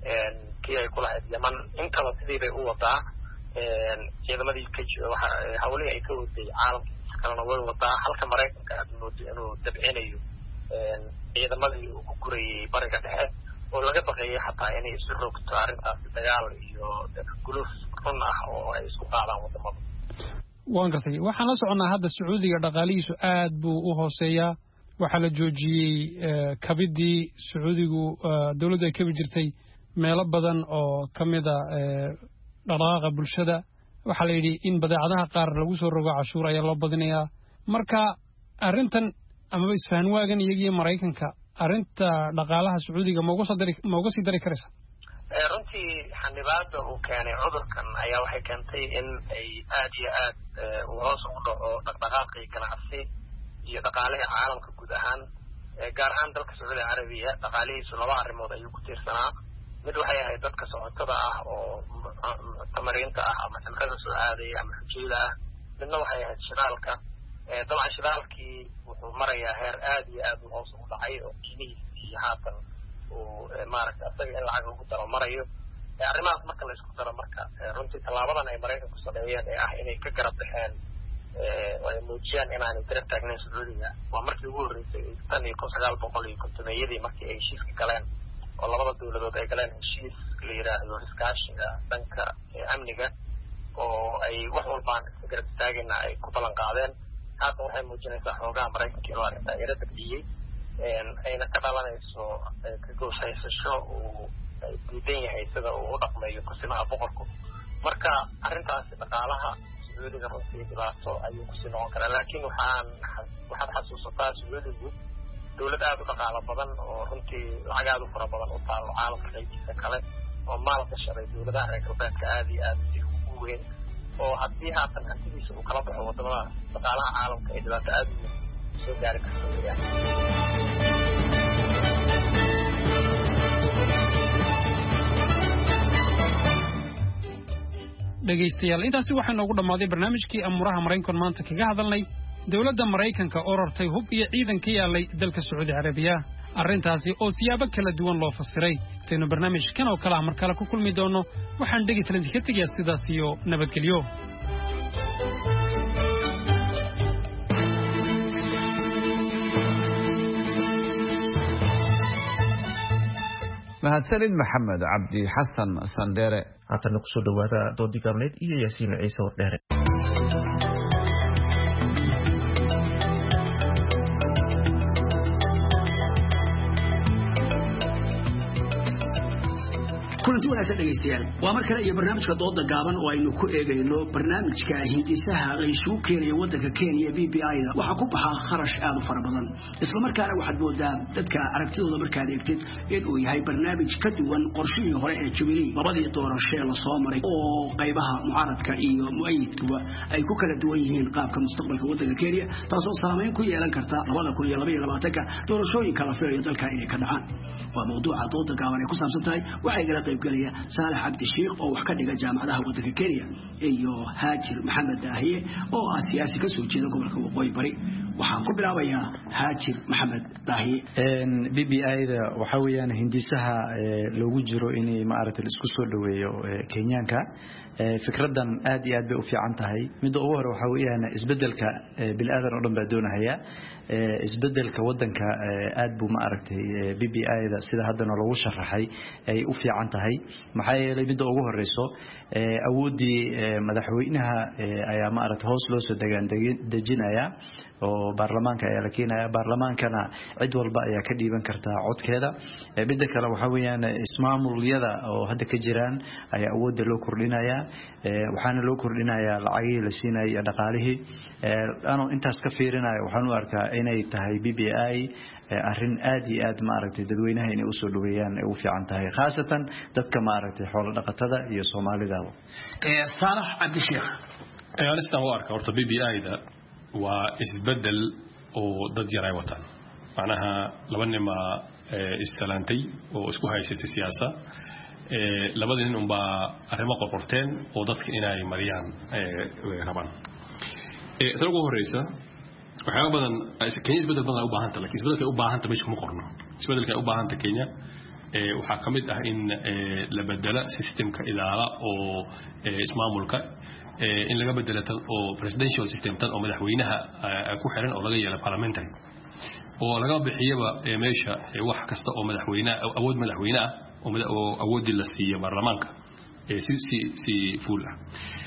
kii ay ku lahayd yaman intaba sidii bay u wadaa ciidamadii ka waxa hawlihii ay ka waday caalamka kalena way wadaa halka maraykanka aad moodo inuu dabcinayo ciidamadii uu ku gurayay bariga dhexe oo laga baqayay xataa inay isu rogto arrintaasi dagaal iyo guluf run ah oo ay isku qaadaan wadamada waan gartay waxaan la soconnaa hadda sacuudiga dhaqaalihiisu aad buu u hooseeyaa waxaa la joojiyey kabidii sacuudigu dowladdu ay kabi jirtay meelo badan oo ka mid a dhaqdhaqaaqa bulshada waxaa la yidhi in badeecadaha qaar lagu soo rogo cashuur ayaa loo badinayaa marka arrintan amaba isfahan waagan iyagiyo maraykanka arrinta dhaqaalaha sacuudiga ma uga sii dari karaysa runtii xanibaada uu keenay cudurkan ayaa waxay keentay in ay aad iyo aad uu hoos ugu dhaco dhaqdhaqaaqii ganacsi iyo dhaqaalihii caalamka guud ahaan gaar ahaan dalka sacuudi carabiya dhaqaalihiisu laba arrimood ayuu ku tiirsanaa mid waxay ahayd dadka socotada ah oo muctamariinta ah ama cimrada soo aadaya ama xujayda ah midna waxay ahayd shidaalka dabcan shidaalkii wuxuu marayaa heer aad iyo aad u hoos ugu dhacay oo qiimihiisii haatan uu maaragta asaga in lacag lagu daro marayo arrimahaas marka la isku daro marka runtii tallaabadan ay maraykanku sameeyeen ee ah inay ka garab baxeen oo ay muujiyaan inaanay garab taagnayn sacuudiga waa markii ugu horreysay tan iyo kun sagaal boqol iyo kontomeeyadii markii ay heshiiska galeen oo labada dowladood ay galeen heshiis la yidhaahdo iskaashiga dhanka amniga oo ay wax walbaan iska garab istaagayna ay ku ballan qaadeen haatan waxay muujinaysaa xoogaha maraykanka inuu arrintaa yaro dabciyey ayna ka dhalanayso ka gooshaysasho uu diidan yahay sida uu u dhaqmayo kusimaha boqorku marka arrintaasi dhaqaalaha sacuudiga runtii dhibaato ayuu kusii noqon karaa laakiin waxaan waxaad xasuusataa sacuudigu dowlad aada u dhaqaalo badan oo runtii lacag aada u fara badan u taalo caalamka qaybiisa kale oo maal gashaday dowladaha reer galbeedka aada iyo aada si ugu weyn oo haddii haatan hantidiisa uu kala baxo wadamada dhaqaalaha caalamka ay dhibaato aada u soo gaari karto weyaan dhegaystayaal intaasi waxaa noogu dhammaaday barnaamijkii amuuraha maraykanku maanta kaga hadalnay dowladda maraykanka oo rartay hub iyo ciidan ka yaalay dalka sacuudi carabiya arrintaasi oo siyaabo kala duwan loo fasiray intaynu barnaamijkan oo kale ah mar kale ku kulmi doonno waxaan dhegaystayaal idinka tegayaa sidaas iyo nabadgelyo mahadsanid maxamed cabdi xasan sandheere haatana kusoo dhawaada doodii gaabneed iyo yaasiin ciise wardheere kulanti wanaagsan dhegaystayaal waa mar kale iyo barnaamijka dooda gaaban oo aynu ku eegayno barnaamijka hindisaha ay isugu keenaya wadanka Kenya B B I-da waxa ku baxa kharash aad u fara badan isla markaana waxaad moodaa dadka aragtidooda markaad eegtid in uu yahay barnaamij ka duwan qorshihii hore ee Jubilee labadii doorasho la soo maray oo qaybaha mucaaradka iyo mu'ayidkuba ay ku kala duwan yihiin qaabka mustaqbalka wadanka Kenya taasoo saameyn ku yeelan karta labada kun iyo laba iyo labaatanka doorashooyinka la filayo dalka inay ka dhacaan waa mawduuca dooda gaaban ee ku saabsan tahay waxay gala qayb galaya Saalax Cabdi Sheekh oo wax ka dhiga jaamacadaha wadanka Kenya iyo Haajir Maxamed Daahiye oo ah siyaasi ka soo jeeda gobolka Waqooyi Bari waxaan ku bilaabayaa Haajir Maxamed Daahiye een B B I-da waxa weeyaan hindisaha loogu jiro inay maaragtay isku soo dhaweeyo Kenyaanka fikradan aad iyo aad bay u fiican tahay mid ugu hore waxa weeyaan isbedelka bil aadan oo dhan baa doonaya isbedelka wadanka aad buu ma aragtay B B I-da sida hadana lagu sharaxay ay u fiican tahay maxay yeelay mid ugu horeyso awoodii madaxweynaha ayaa ma aragtay hoos loo soo dagaan dejinaya oo baarlamaanka ayaa la keenaya baarlamaankana cid walba ayaa ka dhiiban karta codkeeda midda kale waxa weeyaan ismaamulyada oo hadda ka jiraan ayaa awoodda loo kordhinaya waxaana loo kordhinaya lacagihii la siinayay iyo dhaqaalihii anoo intaas ka fiirinayo waxaan u arkaa inay tahay B B I arrin aad iyo aad ma aragtay dadweynaha inay u soo dhaweeyaan ay u fiican tahay khaasatan dadka ma aragtay xoolo dhaqatada iyo Soomaalida ee Saalax Cabdi Sheekh ayaan istaan u arkaa horta B B I-da waa isbedel oo dad yar ay wataan macnaha laba nima islaantay oo isku haysatay siyaasad ee labada nin umba arrimo qorqorteen oo dadka inay mariyaan ee rabaan ee ugu horeysa waxyaabo badan Kenya isbedel badan u baahan tahay laakiin isbedelka u baahan tahay meesha kuma qorno isbedelka u baahan tahay Kenya ee waxa kamid ah in la bedelo systemka idaara oo ismaamulka ee in laga bedelo tan oo presidential system tan oo madaxweynaha ku xiran oo laga yeelo parliamentary oo laga bixiyaba meesha wax kasta oo madaxweynaha awood madaxweynaha oo awood la siiyo baarlamaanka ee si si si full ah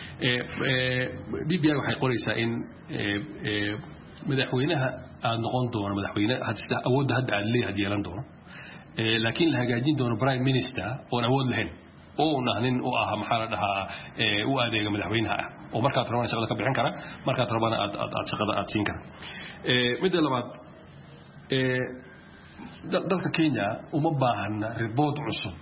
ee B B I waxay qoraysaa in ee madaxweynaha aan noqon doono madaxweyne hadda awoodda hadda aad leeyahay yeelan doono ee laakiin la hagaajin doono prime minister oo awood lahayn oo nahnin oo ah maxaa la dhahaa ee u adeega madaxweynaha ah oo markaad rabana shaqada ka bixin kara markaad rabana aad aad shaqada aad siin kara ee mid labaad ee dalka Kenya uma baahna report cusub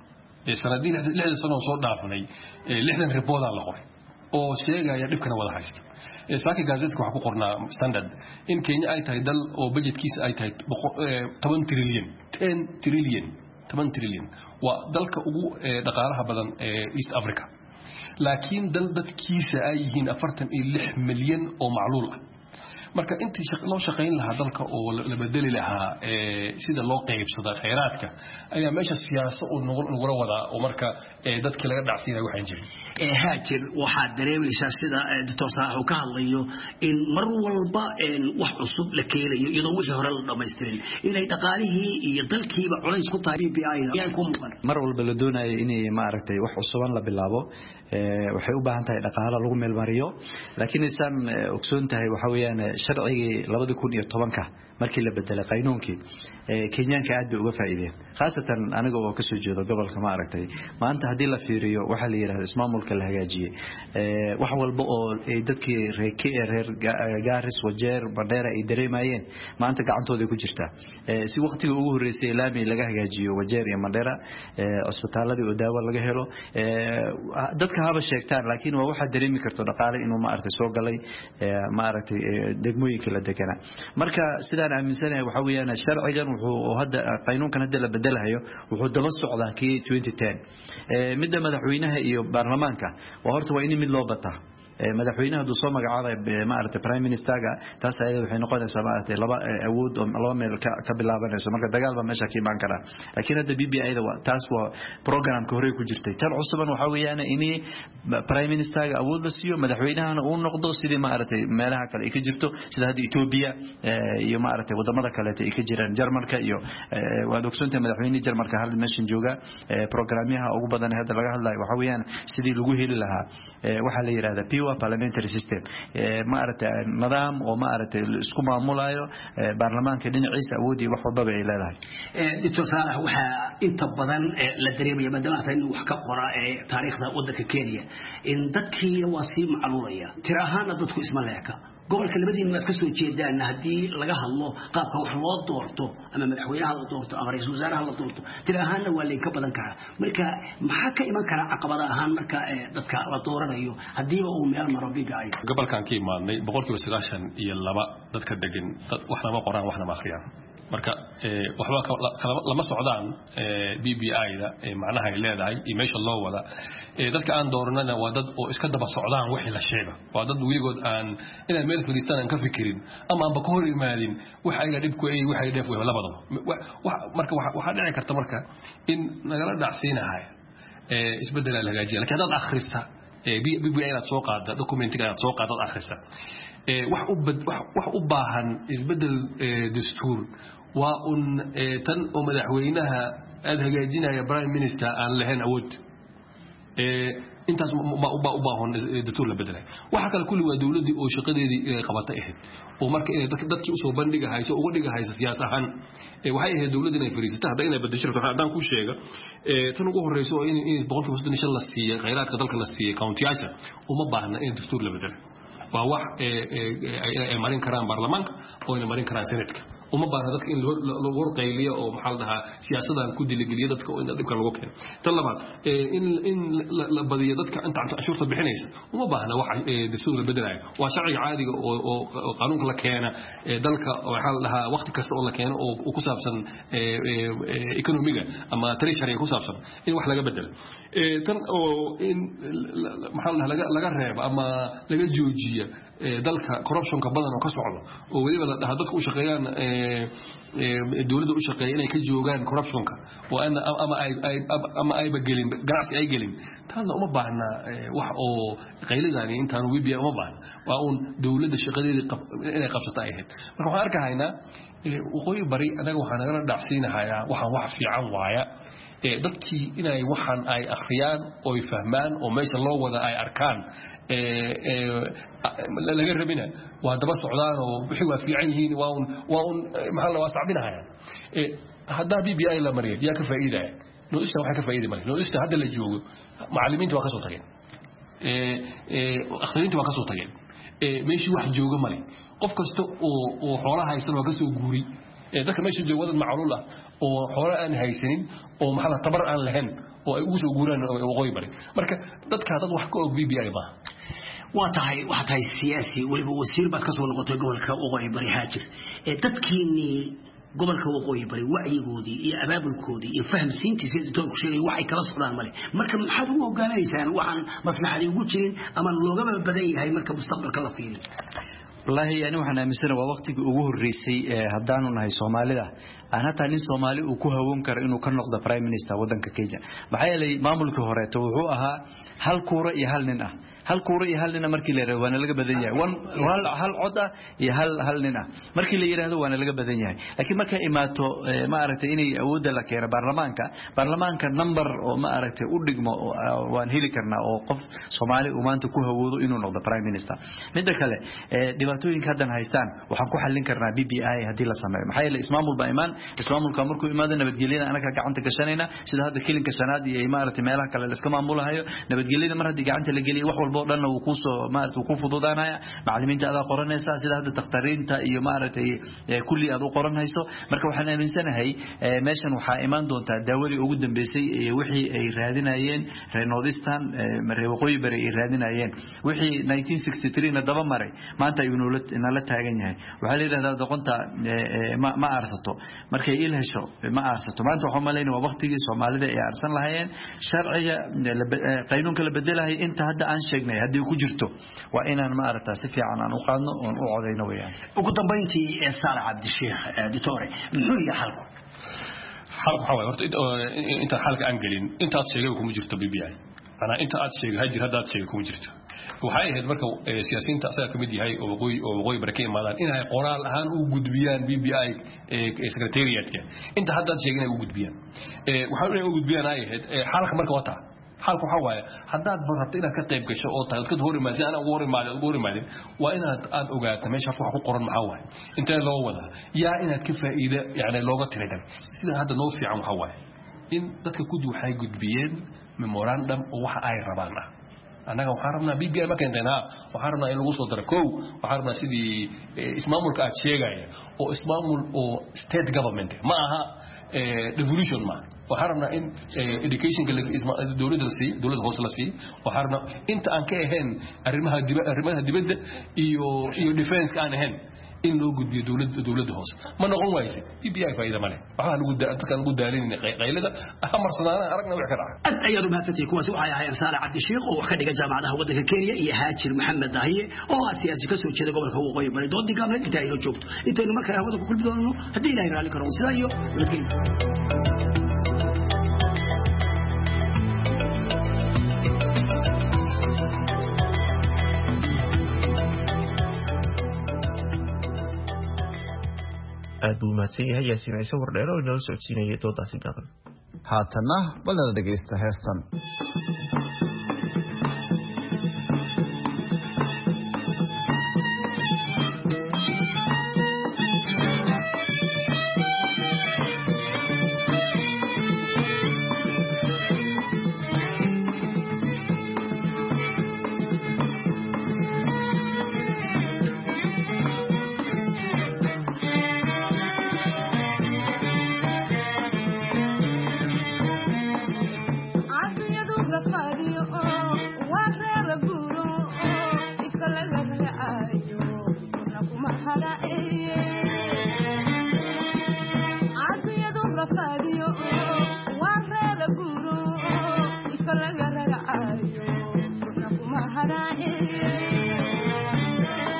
ee sanadii lixdan sano soo dhaafnay ee lixdan report aan la qoray oo sheegaya dhibkana wada haysta ee saaki gazetka waxa ku qornaa standard in Kenya ay tahay dal oo budgetkiisa ay tahay toban trillion ten trillion toban trillion waa dalka ugu dhaqaalaha badan ee East Africa laakiin dal dadkiisa ay yihiin afartan iyo lix milyan oo macluul ah marka intii shaqo loo shaqeyn lahaa dalka oo la bedeli lahaa ee sida loo qaybsado kheyraadka ayaa meesha siyaasad oo nagu wada oo marka dadkii laga dhacsiinay waxaan jirin ee haajir waxa dareemaysaa sida doctor Saah uu ka hadlayo in mar walba wax cusub la keenayo iyadoo wixii hore la dhameystirin inay dhaqaalihii iyo dalkiiba culays ku tahay B B I ayaan ku muuqan mar walba la doonayo inay maaragtay wax cusuban la bilaabo ee waxay u baahan tahay dhaqaale lagu meel mariyo laakiin isaan ogsoon tahay waxa weeyaan sharcigii labada kun iyo tobanka markii la bedelay qaynuunkii ee Kenyaanka aad bay uga faa'iideen khaasatan aniga oo ka soo jeedo gobolka ma aragtay maanta hadii la fiiriyo waxa la yiraahdo ismaamulka la hagaajiyay ee wax walba oo ay dadkii reer reer Garis Wajeer Bandera ay dareemayeen maanta gacantooda ku jirta ee si waqtiga ugu horeysay laami laga hagaajiyo Wajeer iyo Bandera ee isbitaaladii oo daawo laga helo ee dadka haba sheegtaan laakiin waa waxa dareemi karto dhaqaale inuu ma aragtay soo galay ee ma aragtay degmooyinka la degana marka sidaan aaminsanahay waxa weeyaan sharcigan wuxuu hadda qaynuunkan hadda la bedelayo wuxuu daba socdaa kii twenty ten ee midda madaxweynaha iyo baarlamaanka waa horta waa in mid loo bataa madaxweynaha duu soo magacaabay ma aragtay prime ministerga taas ayada waxay noqonaysaa ma aragtay laba awood oo laba meel ka bilaabanayso marka dagaal ba meesha ka iman kara laakiin hadda B B I da taas waa programka hore ku jirtay tan cusuban waxa weeyaan in prime ministerga awood la siiyo madaxweynahana uu noqdo sidii ma aragtay meelaha kale ay ka jirto sida hadda Ethiopia iyo ma aragtay wadamada kale ay ka jiraan Jarmalka iyo waad ogsoontahay madaxweynaha Jarmalka hal meeshan jooga programyaha ugu badan hadda laga hadlayo waxa weeyaan sidii lagu heli lahaa waxa la yiraahdaa parliamentary system ma aragtay nidaam oo ma aragtay isku maamulayo baarlamaanka dhinaciisa awoodii wax walba ay leedahay ee doctor Salah waxa inta badan la dareemaya maadaama inuu wax ka qora ee taariikhda waddanka Kenya in dadkii waa si macluulaya tiraahana dadku isma leeka gobolka labadii mid ka soo jeedaan hadii laga hadlo qaabka wax loo doorto ama madaxweynaha la doorto ama ra'iisul wasaaraha la doorto tiraahana waa leeyin ka badan kara marka maxaa ka iman kara caqabada ahaan marka dadka la dooranayo hadii uu meel maro B B I gobolkan ka imaanay boqolkiiba sagaashan iyo laba dadka degan waxna ma qoraan waxna ma akhriyaan marka ee waxba lama socdaan ee B B I da ee macnaha ay leedahay iyo meesha loo wada ee dadka aan dooranana waa dad oo iska daba socdaan wixii la sheegay waa dad wiligood aan inay meel fadhiistaan ka fikirin ama aan ba ka hor imaadin wax ay dhibku ay wax ay dheef way labadaba marka waxa dhici karta marka in nagala dhacsiinahay ee isbedel la hagaajiyo laakiin dad akhrista ee B B I soo qaada documentiga soo qaada akhrista ee wax u wax u baahan isbedel dastuur waa un tan oo madaxweynaha aad hagaajinaya prime minister aan lahayn awood ee intaas ma u baahan dastuur la bedelay waxa kale kulli waa dawladii oo shaqadeedii qabatay ahayd oo marka inay dadkii u soo bandhiga hayso uga dhiga hayso siyaas ahaan ee waxay ahayd dawladda inay fariisatay hadda inay bedesho hadaan ku sheega ee tan ugu horeyso in in boqolkiiba soddon iyo shan la siiyay kheyraadka dalka la siiyay county-yaasha uma baahna in dastuur la bedelo waa wax ay marin karaan baarlamaanka oo ay marin karaan senatka uma baahna dadka in loo warqayliyo oo maxaa la dhahaa siyaasadan ku diligeliyo dadka oo in dhibka lagu keeno tan labaad in in la badiyo dadka inta cashuurta bixinaysa uma baahna wax dastuur la bedelayo waa sharciga caadiga oo oo qaanuunka la keena dalka waxa la dhahaa waqti kasta oo la keeno oo ku saabsan economiga ama treasury ku saabsan in wax laga bedelo tan oo in maxaa la dhahaa laga reebo ama laga joojiyo dalka corruptionka badan oo ka socdo oo waliba la dhaha dadku u shaqeeyaan dawladda u shaqeeyay inay ka joogaan corruptionka oo ana ama ay ama ay bagelin ganacsi ay gelin taana uma baahna wax oo qayladani intaan webiya uma baahna waa un dawladda shaqadeeda inay qabsato ay ahayd marka waxaan arkahaynaa waqooyi bari anaga waxaan naga dhacsiinahayaa waxaan wax fiican waaya dadkii inay waxaan ay akhriyaan oo fahmaan oo meesha loo wada ay arkaan laga rabina waa daba socdaan oo wixii waa fiican yihiin waa un waa un maxaa la waasacbinayaa hadda B B I la mariyay yaa ka faa'iidaya noista waxa ka faa'iiday male noista hadda la joogo macallimiinta waa ka soo tageen ee ee akhriinta waa ka soo tageen ee meeshii wax jooga male qof kasta oo oo xoolaha haysan waa ka soo guuri ee dadka meesha jooga wad macluul ah oo xoolo aan haysanin oo maxaa tabar aan lahayn oo ay ugu soo guuraan waqooyi bari marka dadka dad wax ka og B B I ma waa tahay waxa tahay siyaasi waliba wasiir baad ka soo noqotay gobolka waqooyi bari haajir ee dadkiini gobolka waqooyi bari wacyigoodii iyo abaabulkoodii iyo fahamsiintiisa dadku sheegay waxay kala socdaan male marka maxaad u ogaanaysaan waxaan maslaxadii ugu jirin ama looga badan yahay marka mustaqbalka la fiiriyo wallahi yani waxaan aaminsanahay waa waqtigii ugu horeysay ee haddaanu nahay Soomaalida aan hataa nin Soomaali uu ku hawoon karo inuu ka noqdo prime minister wadanka Kenya maxaa yeelay maamulkii hore wuxuu ahaa hal kuura iyo hal nin ah hal kuura iyo hal nin markii la yiraahdo waana laga badan yahay hal hal cod ah iyo hal hal nin ah markii la yiraahdo waana laga badan yahay laakiin marka imaato ma aragtay inay awoodda la keeno baarlamaanka baarlamaanka number oo ma aragtay u dhigmo waan heli karnaa oo qof Soomaali uu maanta ku hawoodo inuu noqdo prime minister mid kale dhibaatooyinka hadan haystaan waxaan ku xallin karnaa B B I hadii la sameeyo maxaa yeelay ismaamul baa imaan ismaamulka markuu imaado nabadgelyada anaga gacanta gashanayna sida hadda kilinka shanaad iyo imaarata meelaha kale la iska maamulahayo nabadgelyada mar hadii gacanta la geliyo wax walba dhan uu ku soo maarta ku fududaanaya macallimiinta aad qoranaysa sida hadda taqtariinta iyo maarata kulli aad u qoranayso marka waxaan aaminsanahay meeshan waxa imaan doonta daawadii ugu dambeysay ee wixii ay raadinayeen Northeastern maree waqooyi bari ay raadinayeen wixii nineteen sixty-three na daba maray maanta ayuu nala taagan yahay waxa la yiraahdaa doqonta ma aarsato markay il hesho ma aarsato maanta waxa maleyn waa waqtigii Soomaalida ay aarsan lahaayeen sharciga qaanuunka la bedelahay inta hadda aan sheegnay hadii ku jirto waa inaan ma aragtaa si fiican aan u qaadno oo u codeyno weeyaan ugu dambeyntii ee Saalax Cabdi Sheekh Ditore muxuu yahay xalku xalku waxa weeye horta inta xalka aan gelin inta aad sheegay kuma jirto B B I ana inta aad sheegay hajir hadda aad sheegay kuma jirto waxay ahayd marka siyaasiyiinta asaga kamid yahay oo waqooyi oo waqooyi barakay maadaan in ay qoraal ahaan u gudbiyaan B B I ee secretariatka inta hadda aad sheegay inay u gudbiyaan ee waxa ay u gudbiyaan ay ahayd xalka marka wata xalku waxa waaye haddaad rabto inaad ka qayb gasho oo tahay ka hor imaasay ana hor imaadin hor imaadin waa inaad aad ogaato meesha wax ku qoran maxaa waaye inta loo wada yaa inaad ka faa'iido yaani looga tiradan sida hadda noo fiican waxa waaye in dadka ku waxay gudbiyeen memorandum oo waxa ay rabaan anaga waxaan rabnaa B B I ma keentayna waxaan rabnaa in lagu soo daro kow waxaan rabnaa sidii ismaamulka aad sheegaya oo ismaamul oo state government ma aha devolution ma waxaan rabnaa in education dawladda si dawladda hoose la si waxaan rabnaa inta aan ka ahayn arrimaha arrimaha dibadda iyo iyo defense aan ahayn in loo gudbiyo dawladda dawladda hoose ma noqon wayse B B I faa'iido male waxaan ugu dadkan ugu daalin qaylada amarsadana aragna wax ka dhaca ad ayadu maatay kuwaas waxay ahaayeen Saalax Cabdi Sheekh oo wax ka dhiga jaamacadaha wadanka Kenya iyo Haajir Maxamed Dahiye oo siyaasi ka soo jeeda gobolka waqooyi bari dood digaamad inta ay joogto intaynu markaa hawada ku kulmi doono hadii Ilaahay raali karo sida iyo laakiin aad buu mahadsan yahay yaasiin ciise wardheer oo inoo socodsiinayay doodaasi gaaban haatana balada dhageysta heestan Thank you.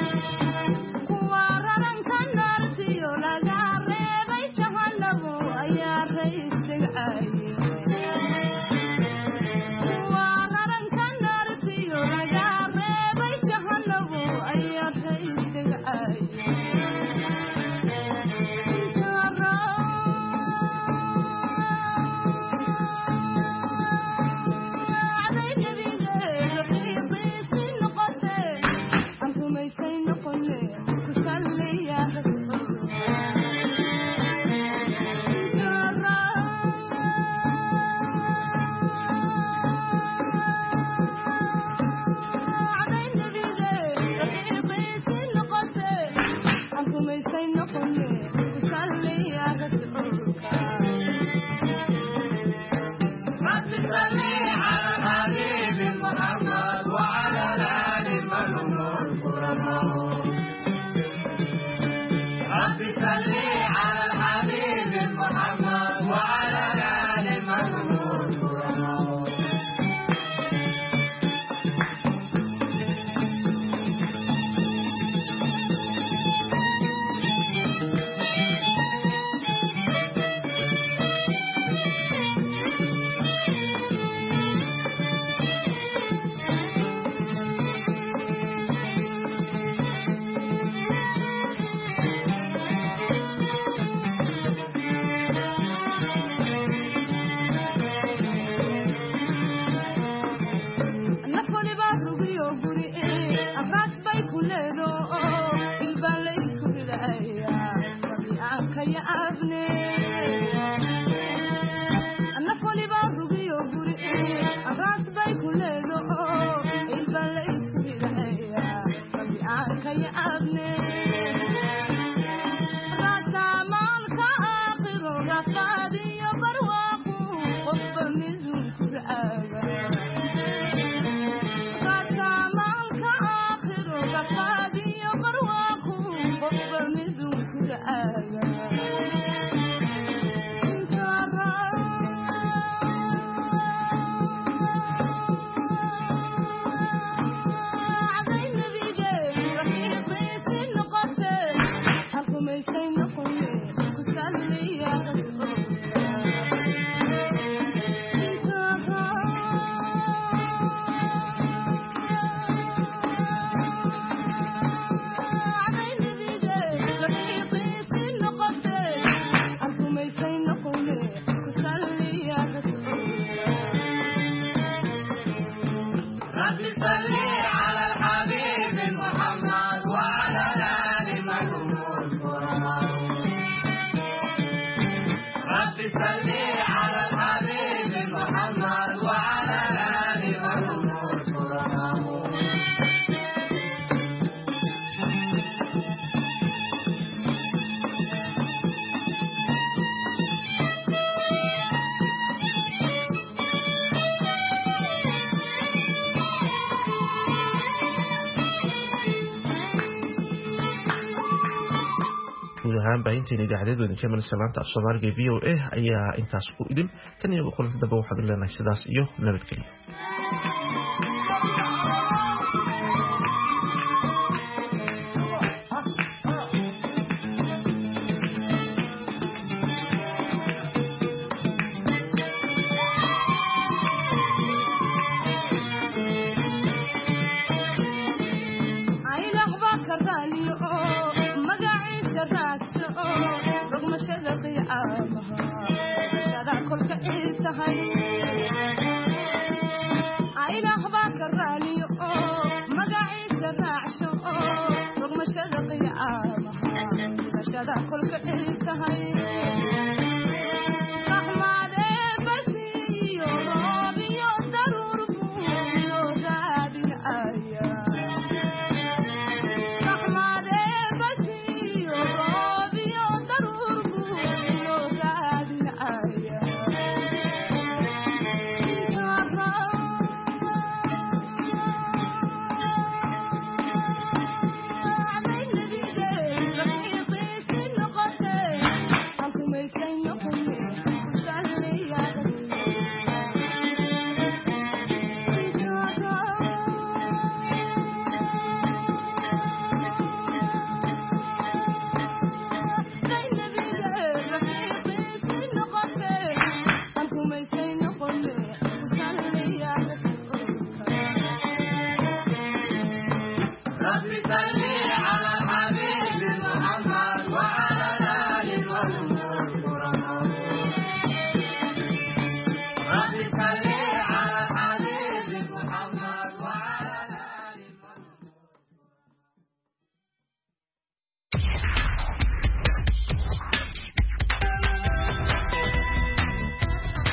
baahinteena idaacadeedooda ka imanaysa laanta af Soomaaliga V O A ayaa intaas ku idin tan iyo kulanti dambe waxaad leenahay sidaas iyo nabadgelyo. Hi.